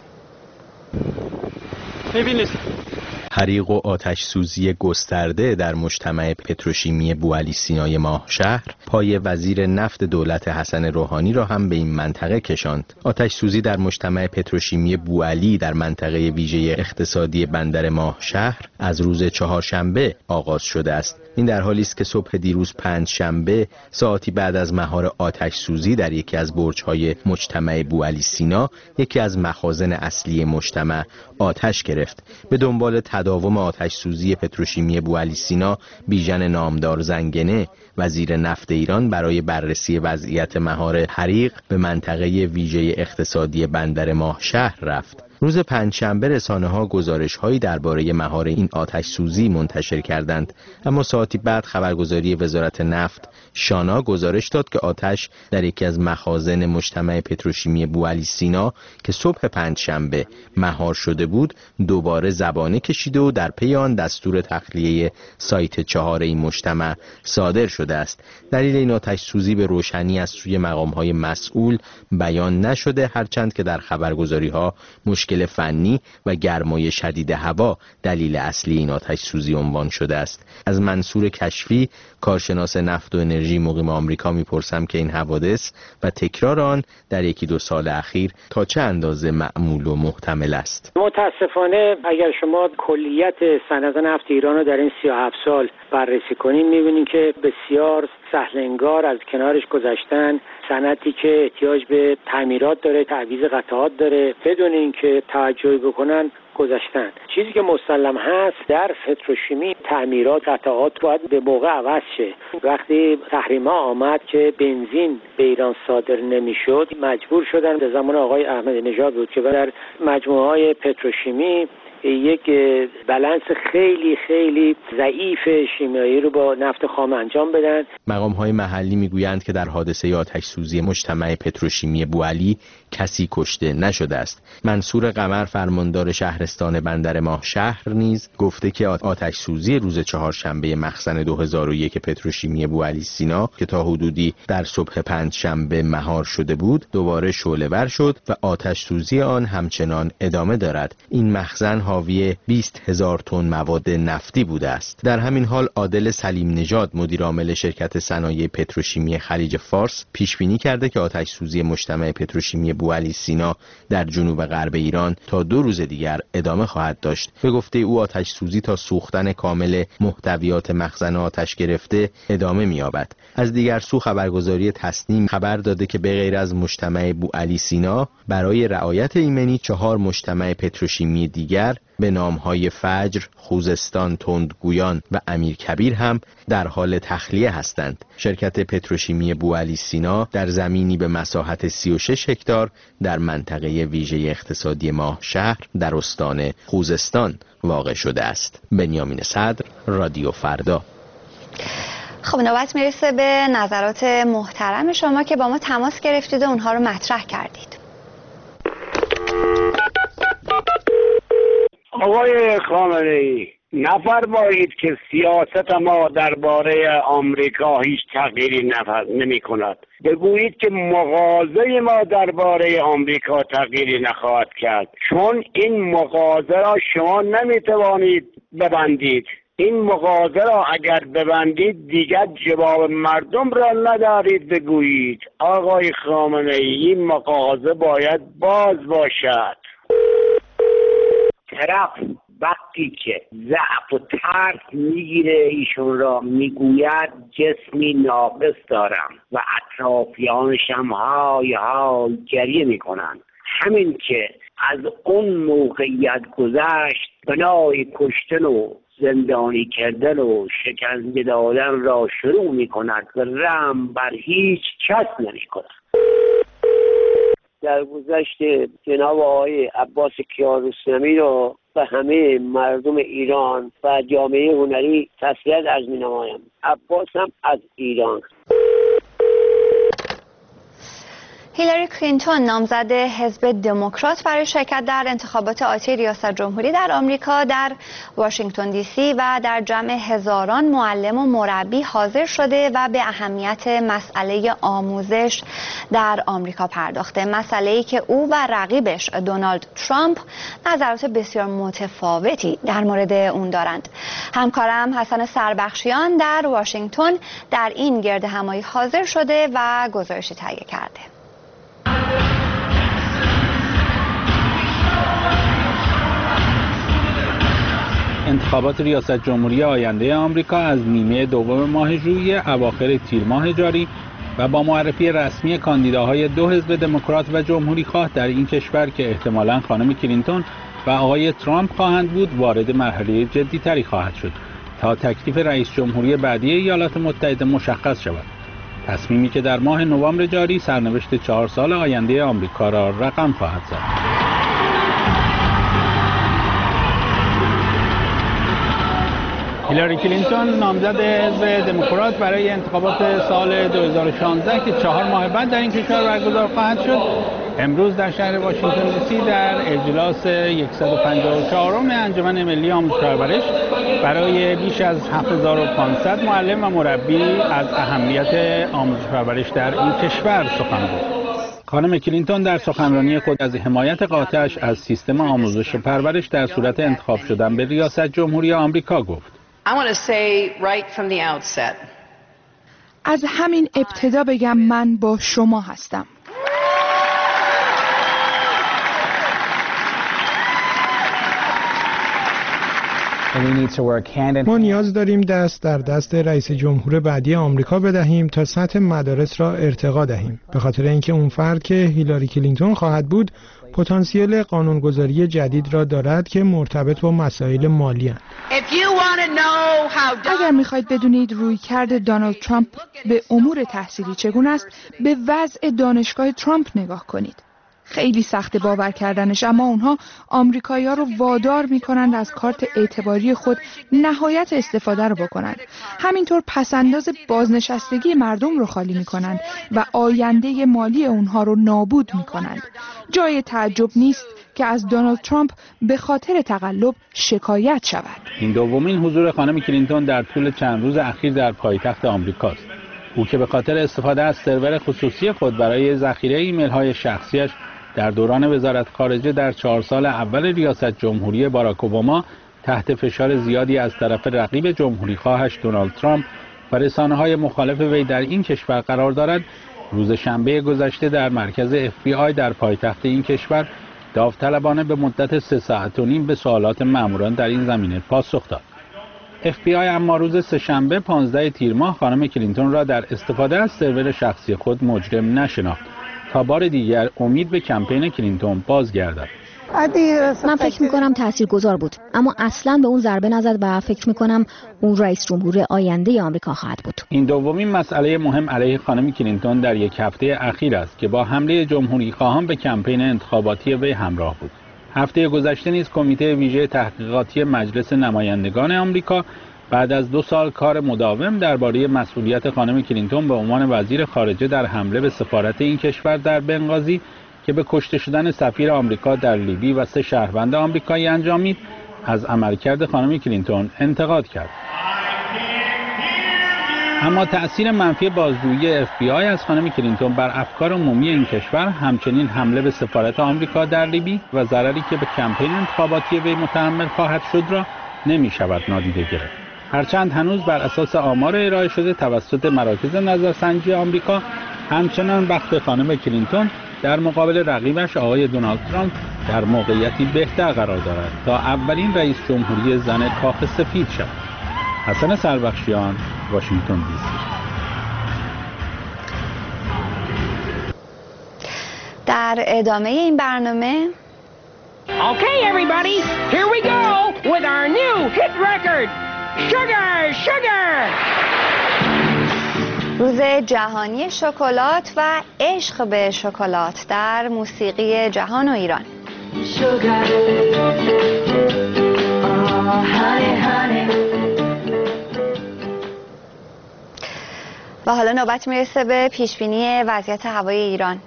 حریق و آتش سوزی گسترده در مجتمع پتروشیمی بوعلی سینای ماهشهر پای وزیر نفت دولت حسن روحانی را هم به این منطقه کشاند. آتش سوزی در مجتمع پتروشیمی بوعلی در منطقه ویژه اقتصادی بندر ماهشهر از روز چهارشنبه آغاز شده است. این در حالی است که صبح دیروز پنجشنبه ساعتی بعد از مهار آتش سوزی در یکی از برج‌های مجتمع بوعلی سینا یکی از مخازن اصلی مجتمع آتش گرفت. به دنبال تداوم آتش سوزی پتروشیمی بوعلی سینا، بیژن نامدار زنگنه وزیر نفت ایران برای بررسی وضعیت مهار حریق به منطقه ویژه اقتصادی بندر ماهشهر رفت. روز پنجشنبه رسانه‌ها گزارش‌هایی درباره مهار این آتش سوزی منتشر کردند، اما ساعتی بعد خبرگزاری وزارت نفت شانا گزارش داد که آتش در یکی از مخازن مجتمع پتروشیمی بوعلی سینا که صبح پنجشنبه مهار شده بود دوباره زبانه کشیده و در پی آن دستور تخلیه سایت 4 این مجتمع صادر شده است. دلیل این آتش سوزی به روشنی از سوی مقام‌های مسئول بیان نشده، هرچند که در خبرگزاری‌ها مشکل فنی و گرمای شدید هوا دلیل اصلی این آتش سوزی عنوان شده است. از منصور کشفی، کارشناس نفت و انرژی مقیم آمریکا میپرسم که این حوادث و تکرار آن در 1-2 سال اخیر تا چه اندازه معمول و محتمل است؟ متاسفانه اگر شما کلیت صنعت نفت ایران رو در این 37 سال بررسی کنین میبینین که بسیار سهل‌انگار از کنارش گذشتن، صنعتی که احتیاج به تعمیرات داره، تعویض قطعات داره، بدون اینکه توجهی بکنن گذشتن. چیزی که مسلم هست در پتروشیمی تعمیرات قطعات باید به موقع عوض شه. وقتی تحریما آمد که بنزین به ایران صادر نمیشد، مجبور شدن به زمان آقای احمدی نژاد بود که در مجموعه‌های پتروشیمی یک بالانس خیلی خیلی ضعیف شیمیایی رو با نفت خام انجام بدن. مقام‌های محلی میگویند که در حادثه آتش سوزی مجتمع پتروشیمی بوعلی کسی کشته نشده است. منصور قمر فرماندار شهرستان بندر ماهشهر نیز گفته که آتش سوزی روز چهارشنبه مخزن 2001 پتروشیمی بوعلی سینا که تا حدودی در صبح پنجشنبه مهار شده بود دوباره شعله‌ور شد و آتش سوزی آن همچنان ادامه دارد. این مخزن حاوی 20,000 تن مواد نفتی بوده است. در همین حال عادل سلیم نژاد مدیر عامل شرکت صنایع پتروشیمی خلیج فارس پیش بینی کرده که آتش سوزی مجتمع پتروشیمی بوعلی سینا در جنوب غرب ایران تا 2 روز دیگر ادامه خواهد داشت. به گفته او آتش سوزی تا سوختن کامل محتویات مخزن آتش گرفته ادامه می‌یابد. از دیگر سو خبرگزاری تسنیم خبر داده که به غیر از مجتمع بوعلی سینا برای رعایت ایمنی 4 مجتمع پتروشیمی دیگر به نام‌های فجر، خوزستان، تندگویان و امیرکبیر هم در حال تخلیه هستند. شرکت پتروشیمی بوعلی سینا در زمینی به مساحت 36 هکتار در منطقه ویژه اقتصادی ماهشهر در استان خوزستان واقع شده است. بنیامین صدر، رادیو فردا. خب نوبت میرسه به نظرات محترم شما که با ما تماس گرفتید و اونها رو مطرح کردید. آقای خامنه‌ای، نفرمایید که سیاست ما درباره آمریکا هیچ تغییری نمی کند. بگویید که مغازه ما درباره آمریکا تغییری نخواهد کرد، چون این مغازه را شما نمیتوانید ببندید. این مغازه را اگر ببندید دیگر جواب مردم را ندارید بگویید. آقای خامنه‌ای، این مغازه باید باز باشد. طرف وقتی که ضعف و ترس میگیره ایشون را میگوید جسمی ناقص دارم و اطرافیانش هم های های گریه میکنن. همین که از اون موقعیت گذشت بنای کشتن و زندانی کردن و شکنجه دادن را شروع میکند و رحم بر هیچ کس نمیکند. در گذشته جناب آقای عباس کیارستمی را و همه مردم ایران و جامعه هنری تسلیت عرض می‌نمایم. عباس هم از ایران. هیلاری کلینتون نامزد حزب دموکرات برای شرکت در انتخابات آتی ریاست جمهوری در آمریکا در واشنگتن دی سی و در جمع هزاران معلم و مربی حاضر شده و به اهمیت مسئله آموزش در آمریکا پرداخته. مسئله‌ای که او و رقیبش دونالد ترامپ نظرات بسیار متفاوتی در مورد اون دارند. همکارم حسن سربخشیان در واشنگتن در این گردهمایی حاضر شده و گزارشی تهیه کرده. انتخابات ریاست جمهوری آینده آمریکا از نیمه دوم ماه ژوئیه اواخر تیر ماه جاری و با معرفی رسمی کاندیداهای 2 حزب دموکرات و جمهوری خواه در این کشور که احتمالاً خانم کلینتون و آقای ترامپ خواهند بود وارد مرحله جدی‌تری خواهد شد تا تکلیف رئیس جمهوری بعدی ایالات متحده مشخص شود. تصمیمی که در ماه نوامبر جاری سرنوشت 4 سال آینده آمریکا را رقم خواهد زد. هیلاری کلینتون نامزد حزب دموکرات برای انتخابات سال 2016 که 4 ماه بعد در این کشور برگزار خواهد شد امروز در شهر واشنگتن دی سی در اجلاس 154م انجمن ملی آموزش پرورش برای بیش از 7500 معلم و مربی از اهمیت آموزش پرورش در این کشور سخن گفت. خانم کلینتون در سخنرانی خود از حمایت قاطعش از سیستم آموزش پرورش در صورت انتخاب شدن به ریاست جمهوری آمریکا گفت: از همین ابتدا بگم من با شما هستم. ما نیاز داریم دست در دست رئیس جمهور بعدی آمریکا بدهیم تا سطح مدارس را ارتقا دهیم، به خاطر اینکه اون فرد که هیلاری کلینتون خواهد بود پتانسیل قانونگذاری جدید را دارد که مرتبط با مسائل مالی هستند. اگر میخواید بدونید رویکرد دونالد ترامپ به امور تحصیلی چگونه است، به وضع دانشگاه ترامپ نگاه کنید. خیلی سخت باور کردنش، اما اونها آمریکایی‌ها رو وادار میکنند از کارت اعتباری خود نهایت استفاده رو بکنند. همینطور پسنداز بازنشستگی مردم رو خالی میکنند و آینده مالی اونها رو نابود میکنند. جای تعجب نیست که از دونالد ترامپ به خاطر تقلب شکایت شود. این دومین حضور خانم کلینتون در طول چند روز اخیر در پایتخت آمریکاست. او که به خاطر استفاده از سرور خصوصی خود برای ذخیره ایمیل‌های شخصیش در دوران وزارت خارجه در 4 سال اول ریاست جمهوری باراک اوباما تحت فشار زیادی از طرف رقیب جمهوری خواهش دونالد ترامپ و رسانه‌های مخالف وی در این کشور قرار دارد، روز شنبه گذشته در مرکز FBI در پایتخت این کشور داوطلبانه به مدت 3 ساعت و نیم به سوالات ماموران در این زمینه پاسخ داد. FBI اما روز سه‌شنبه 15 تیر ماه خانم کلینتون را در استفاده از سرور شخصی خود مجرم نشناخت تا بار دیگر امید به کمپین کلینتون بازگردد. من فکر میکنم تاثیرگذار بود، اما اصلا به اون ضربه نزد و فکر میکنم اون رئیس جمهور آینده آمریکا خواهد بود. این دومین مسئله مهم علیه خانم کلینتون در یک هفته اخیر است که با حمله جمهوری خواهان به کمپین انتخاباتی وی همراه بود. هفته گذشته نیز کمیته ویژه تحقیقاتی مجلس نمایندگان آمریکا بعد از 2 سال کار مداوم درباره مسئولیت خانم کلینتون به عنوان وزیر خارجه در حمله به سفارت این کشور در بنغازی که به کشته شدن سفیر آمریکا در لیبی و 3 شهروند آمریکایی انجامید، از عملکرد خانم کلینتون انتقاد کرد. اما تأثیر منفی بازجویی FBI از خانم کلینتون بر افکار عمومی این کشور، همچنین حمله به سفارت آمریکا در لیبی و ضرری که به کمپین انتخاباتی وی متحمل خواهد شد را نمی شود نادیده گرفت. هرچند هنوز بر اساس آمار ارائه شده توسط مراکز نظرسنجی آمریکا همچنان بخت خانم کلینتون در مقابل رقیبش آقای دونالد ترامپ در موقعیتی بهتر قرار دارد تا اولین رئیس جمهوری زن کاخ سفید شود. حسن سربخشیان، واشنگتن دی سی. در ادامه این برنامه Okay everybody, here we go with our new hit record. Sugar, sugar. روز جهانی شکلات و عشق به شکلات در موسیقی جهان و ایران. Sugar. Oh, honey, honey. و حالا نوبت میرسه به پیشبینی وضعیت هوای ایران.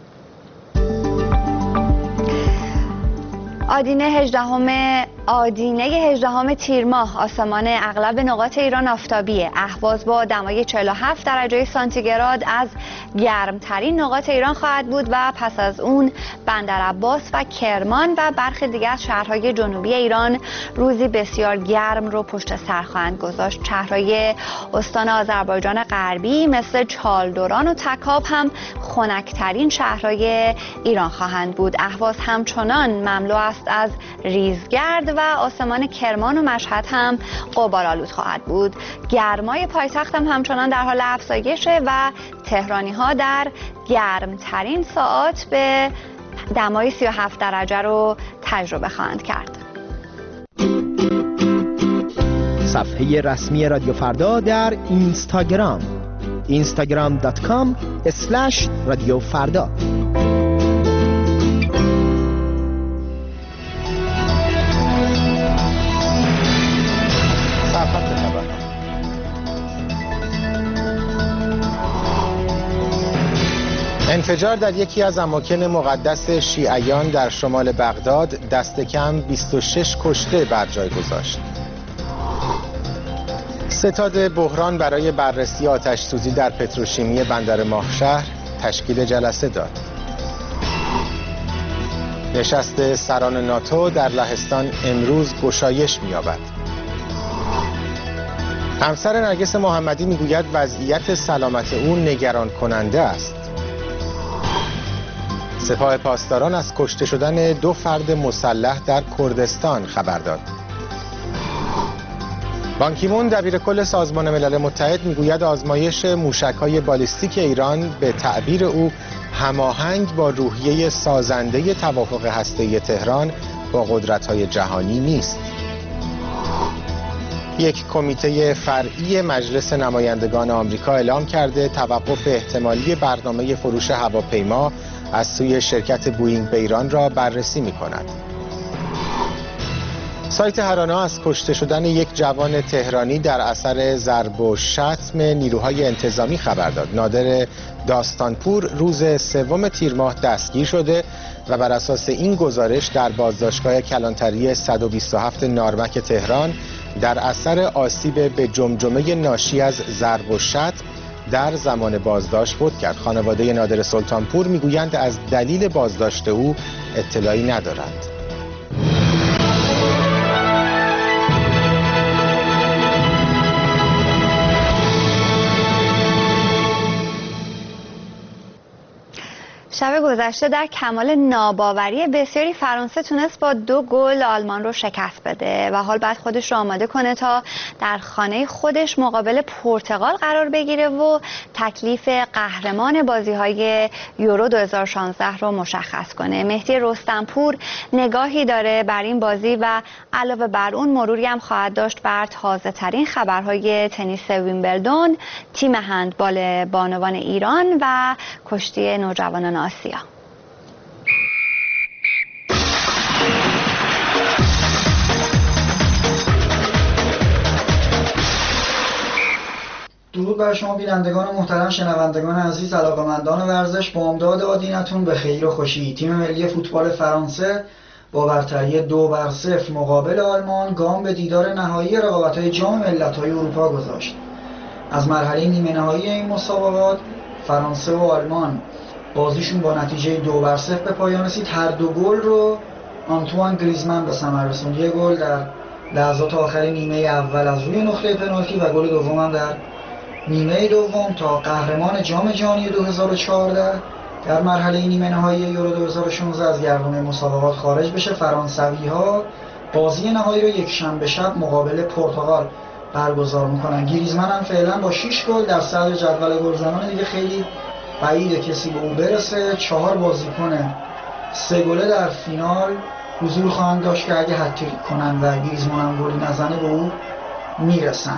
آدینه 18 تیر ماه آسمان اغلب نقاط ایران آفتابیه. اهواز با دمای 47 درجه سانتیگراد از گرمترین نقاط ایران خواهد بود و پس از اون بندرعباس و کرمان و برخی دیگر از شهرهای جنوبی ایران روزی بسیار گرم رو پشت سر خواهند گذاشت. شهرهای استان آذربایجان غربی مثل چالدوران و تکاب هم خنک‌ترین شهرهای ایران خواهند بود. اهواز همچنان مملو است از ریزگرد و آسمان کرمان و مشهد هم غبارآلود خواهد بود. گرمای پایتخت هم همچنان در حال افزایشه و تهرانی ها در گرمترین ساعات به دمای 37 درجه رو تجربه خواهند کرد. صفحه رسمی رادیو فردا در اینستاگرام instagram.com/رادیو فردا. انفجار در یکی از اماکن مقدس شیعیان در شمال بغداد دست کم 26 کشته بر جای گذاشت. ستاد بحران برای بررسی آتش سوزی در پتروشیمی بندر ماهشهر تشکیل جلسه داد. نشست سران ناتو در لهستان امروز گشایش می‌یابد. همسر نرگس محمدی میگوید وضعیت سلامت او نگران کننده است. سپاه پاسداران از کشته شدن 2 فرد مسلح در کردستان خبر داد. بان کی مون دبیرکل سازمان ملل متحد میگوید آزمایش موشک‌های بالیستیک ایران به تعبیر او هماهنگ با روحیه سازنده توافق هسته‌ای تهران با قدرت‌های جهانی نیست. یک کمیته فرعی مجلس نمایندگان آمریکا اعلام کرده توقف احتمالی برنامه فروش هواپیما از سوی شرکت بوئینگ به ایران را بررسی می‌کند. سایت هرانا از کشته شدن یک جوان تهرانی در اثر ضرب و شتم نیروهای انتظامی خبر داد. نادر داستانپور روز 3 تیر ماه دستگیر شده و بر اساس این گزارش در بازداشتگاه کلانتری 127 نارمک تهران در اثر آسیب به جمجمه ناشی از ضرب و شتم در زمان بازداشت فوت کرد. خانواده نادر سلطانپور میگویند از دلیل بازداشت او اطلاعی ندارند. شب گذشته در کمال ناباوری بسیاری فرانسه تونست با 2 گل آلمان رو شکست بده و حال بعد خودش رو آماده کنه تا در خانه خودش مقابل پرتغال قرار بگیره و تکلیف قهرمان بازی‌های یورو 2016 رو مشخص کنه. مهدی رستمپور نگاهی داره بر این بازی و علاوه بر اون مروری هم خواهد داشت بر تازه ترین خبرهای تنیس ویمبلدون، تیم هندبال بانوان ایران و کشتی نوجوانان آسیا. درود بر شما بینندگان محترم، شنوندگان عزیز، علاقه‌مندان ورزش. بامداد آدینتون به خیر و خوشی. تیم ملی فوتبال فرانسه با برتری 2-0 مقابل آلمان گام به دیدار نهایی رقابت‌های جام ملت‌های اروپا گذاشت. از مرحله نیمه نهایی این مسابقات فرانسه و آلمان بازیشون با نتیجه 2-0 به پایان رسید. هر 2 گل رو آنتوان گریزمان به ثمر رسوند. 1 گل در لحظات آخر نیمه اول از روی نقطه پنالتی و گل دوم هم در نیمه دوم تا قهرمان جام جهانی 2014 در مرحله نیمه نهایی یورو 2016 از گردونه مسابقات خارج بشه. فرانسوی‌ها بازی نهایی رو یک شنبه شب مقابل پرتغال برگزار میکنن. گریزمان هم فعلا با 6 گل در صدر جدول گلزنان دیگه خیلی بعیده کسی به او برسه. 4 بازیکن 3 گله در فینال حضور خواهند داشت که اگه هتریک کنن و گریزمان هم گلی نزنه به او میرسن.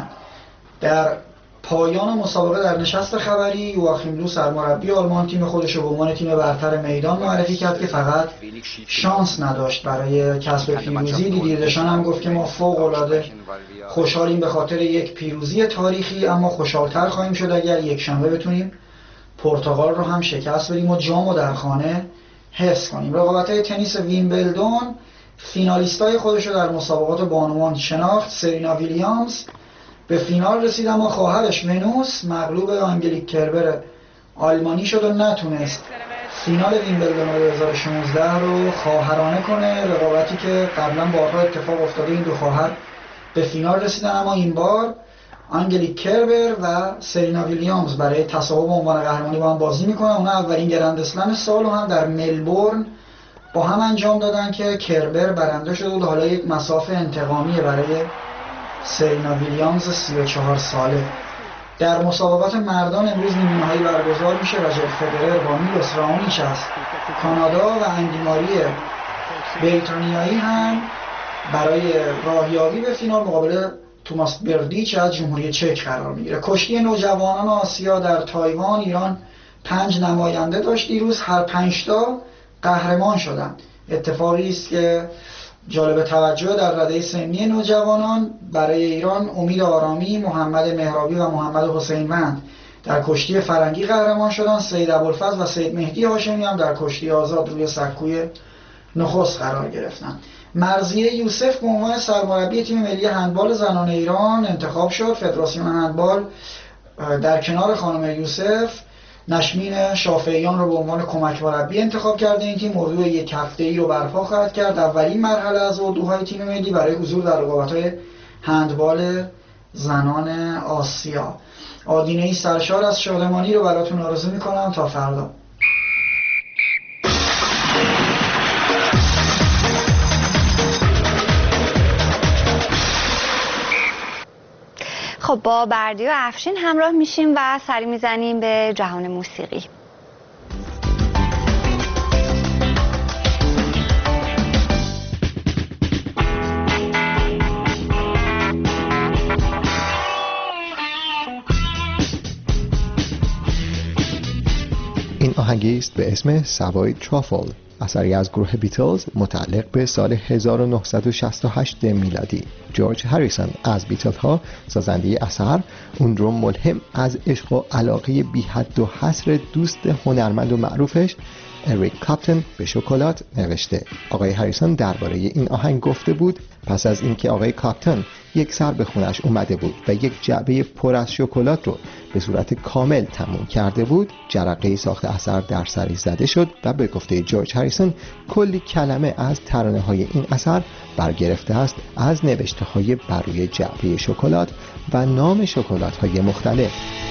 در پایان مسابقه در نشست خبری یواخیم لو سرمربی آلمان تیم خودش رو به عنوان تیم برتر میدان معرفی کرد که فقط شانس نداشت برای کسب پیروزی. دیدیر دشان هم گفت که ما فوق‌العاده خوشحالیم به خاطر یک پیروزی تاریخی، اما خوشحال‌تر خواهیم شد اگر یک شنبه بتونیم پرتغال رو هم شکست بدیم و جامو در خانه حفظ کنیم. رقابت‌های تنیس ویمبلدون فینالیستای خودش رو در مسابقات بانوان شناخت. سرینا ویلیامز به فینال رسید اما خواهرش ونوس مغلوب آنگلیک کربر آلمانی شد و نتونست فینال ویمبلدون 2016 رو خواهرانه کنه. رقابتی که قبلا بارها اتفاق افتاده این 2 خواهر به فینال رسیدن، اما این بار آنگلیک کربر و سرینا ویلیامز برای تصاحب عنوان قهرمانی با هم بازی میکنن. اونا اولین گرند اسلم سال رو هم در ملبورن با هم انجام دادن که کربر برنده شد و حالا یک مسافه انتقامیه برای سرینا ویلیامز 34 ساله. در مسابقات مردان امروز نیمه‌نهایی برگزار میشه. راجر فدرر با میلوس رائونیچ از کانادا و اندی ماری بریتانیایی هم برای راهیابی به فینال مقابل توماس بردیچ از جمهوری چک قرار میگیره. کشتی نوجوانان آسیا در تایوان ایران 5 نماینده داشت دیروز، هر 5 تا قهرمان شدن. اتفاقی است که جالب توجه در رده سنی نوجوانان. برای ایران امید آرامی، محمد مهرابی و محمد حسینوند در کشتی فرنگی قهرمان شدن. سید ابوالفضل و سید مهدی هاشمی هم در کشتی آزاد روی سکوی نخست قرار گرفتن. مرضیه یوسف به عنوان سرمربی تیم ملی هندبال زنان ایران انتخاب شد. فدراسیون هندبال در کنار خانم یوسف نشمین شافعیان رو به عنوان کمک مربی انتخاب کرده. این تیم موضوع 1 هفته‌ای رو برپا خواهد کرد. اولین مرحله از اردوهای تیم ملی برای حضور در رقابت‌های هندبال زنان آسیا. آدینه‌ای سرشار از شادمانی رو براتون آرزو می‌کنم تا فردا. خب با بردی و افشین همراه میشیم و سری میزنیم به جهان موسیقی. آهنگی است به اسم سوای ترافل، اثری از گروه بیتلز متعلق به سال 1968 میلادی. جورج هریسون از بیتلز ها سازنده اثر اون رو ملهم از عشق و علاقه بی حد و حصر دوست هنرمند و معروفش اریک کلپتون به شکلات نوشته. آقای هریسون درباره این آهنگ گفته بود پس از اینکه آقای کلپتون یک سر به خونش اومده بود و یک جعبه پر از شکلات رو به صورت کامل تموم کرده بود، جرقه ساخت اثر در سری زده شد و به گفته جورج هریسون کلی کلمه از ترانه های این اثر برگرفته است از نوشته های بر روی جعبه شکلات و نام شکلات های مختلف.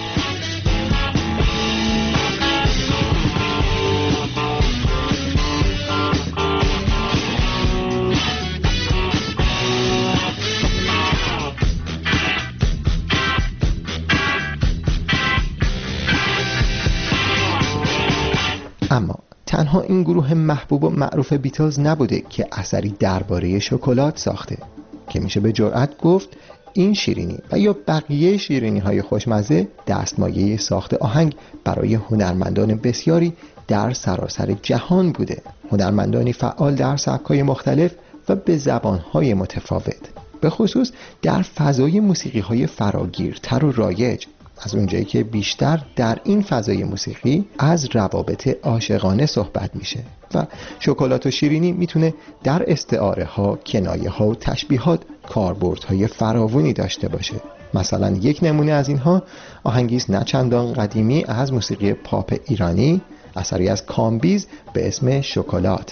اما تنها این گروه محبوب و معروف بیتلز نبوده که اثری درباره شکلات ساخته که میشه به جرئت گفت این شیرینی و یا بقیه شیرینی های خوشمزه دستمایه ساخت آهنگ برای هنرمندان بسیاری در سراسر جهان بوده، هنرمندانی فعال در سبک‌های مختلف و به زبان‌های متفاوت، به خصوص در فضای موسیقی‌های فراگیرتر و رایج، از اونجایی که بیشتر در این فضای موسیقی از روابط عاشقانه صحبت میشه و شکلات و شیرینی میتونه در استعاره ها، کنایه ها و تشبیهات کاربردهای فراوانی داشته باشه. مثلا یک نمونه از اینها آهنگی است نه چندان قدیمی از موسیقی پاپ ایرانی، اثری از کامبیز به اسم شکلات.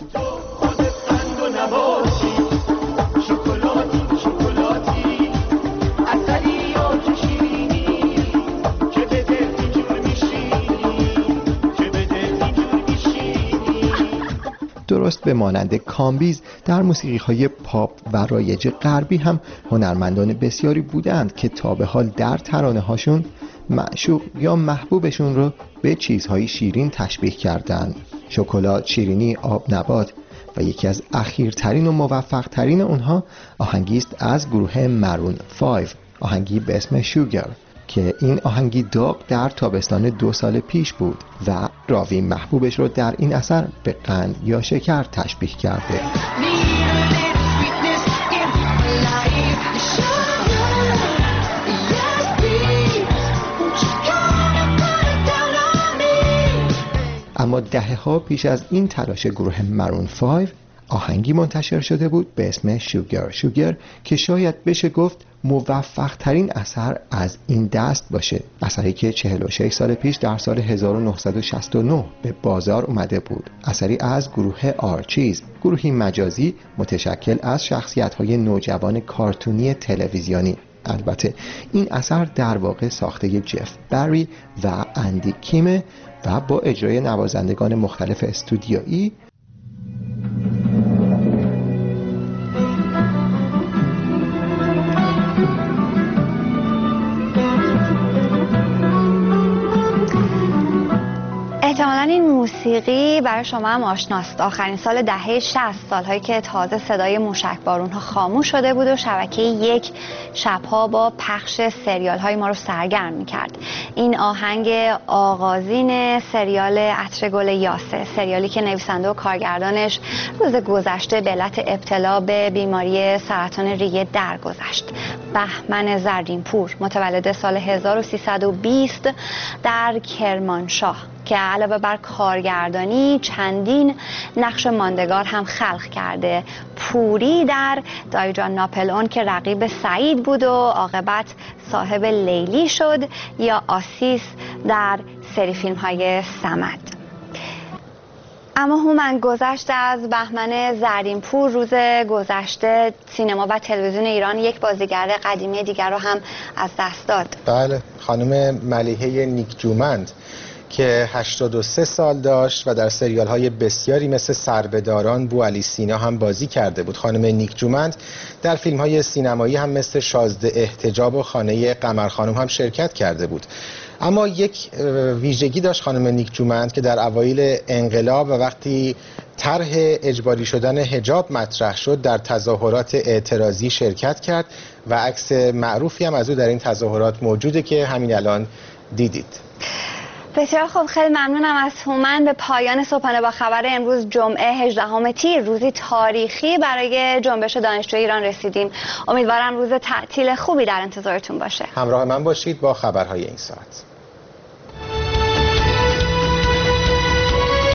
درست به مانند کامبیز در موسیقی‌های پاپ و رایج غربی هم هنرمندان بسیاری بودند که تا به حال در ترانه‌هاشون معشوق یا محبوبشون رو به چیزهای شیرین تشبیه کردند. شکلات، شیرینی، آب نبات و یکی از اخیرترین و موفق‌ترین اونها آهنگی است از گروه مرون 5، آهنگی به اسم شوگر که این آهنگی داغ در تابستان 2 سال پیش بود و راوی محبوبش رو در این اثر به قند یا شکر تشبیه کرده. اما دهه‌ها پیش از این تلاش گروه مرون 5 آهنگی منتشر شده بود به اسم شوگر که شاید بشه گفت موفق ترین اثر از این دست باشه، اثری که 46 سال پیش در سال 1969 به بازار اومده بود، اثری از گروه آرچیز، گروهی مجازی متشکل از شخصیت‌های نوجوان کارتونی تلویزیونی. البته این اثر در واقع ساخته جف بری و اندی کیمه و با اجرای نوازندگان مختلف استودیویی. احتمالاً این موسیقی برای شما هم آشناست. آخرین سال دهه 60، سالهایی که تازه صدای موشکبارون‌ها خاموش شده بود و شبکه یک شبها با پخش سریال‌های ما رو سرگرم می‌کرد. این آهنگ آغازین سریال عطر گل یاسه، سریالی که نویسنده و کارگردانش روز گذشته به علت ابتلا به بیماری سرطان ریه درگذشت. بهمن زرینپور متولد سال 1320 در کرمانشاه که علاوه بر کارگردانی چندین نقش ماندگار هم خلق کرده. پوری در دایجان ناپلئون که رقیب سعید بود و عاقبت صاحب لیلی شد، یا آسیس در سری فیلم های صمد. اما هومن، گذشته از بهمن زرینپور روز گذشته سینما و تلویزیون ایران یک بازیگر قدیمی دیگر رو هم از دست داد. بله، خانم ملیحه نیکجومند که 83 سال داشت و در سریال های بسیاری مثل سربه‌داران، بوعلی سینا هم بازی کرده بود. خانم نیکجومند در فیلم های سینمایی هم مثل شازده احتجاب و خانه قمر خانم هم شرکت کرده بود. اما یک ویژگی داشت خانم نیکجومند که در اوایل انقلاب و وقتی طرح اجباری شدن حجاب مطرح شد در تظاهرات اعتراضی شرکت کرد و عکس معروفی هم از او در این تظاهرات موجوده که همین الان دیدید. بسیار خوب، خیلی ممنونم از هومن. به پایان صبحانه با خبر امروز جمعه 18 تیر، روزی تاریخی برای جنبش دانشجوی ایران رسیدیم. امیدوارم روز تعطیل خوبی در انتظارتون باشه. همراه من باشید با خبرهای این ساعت.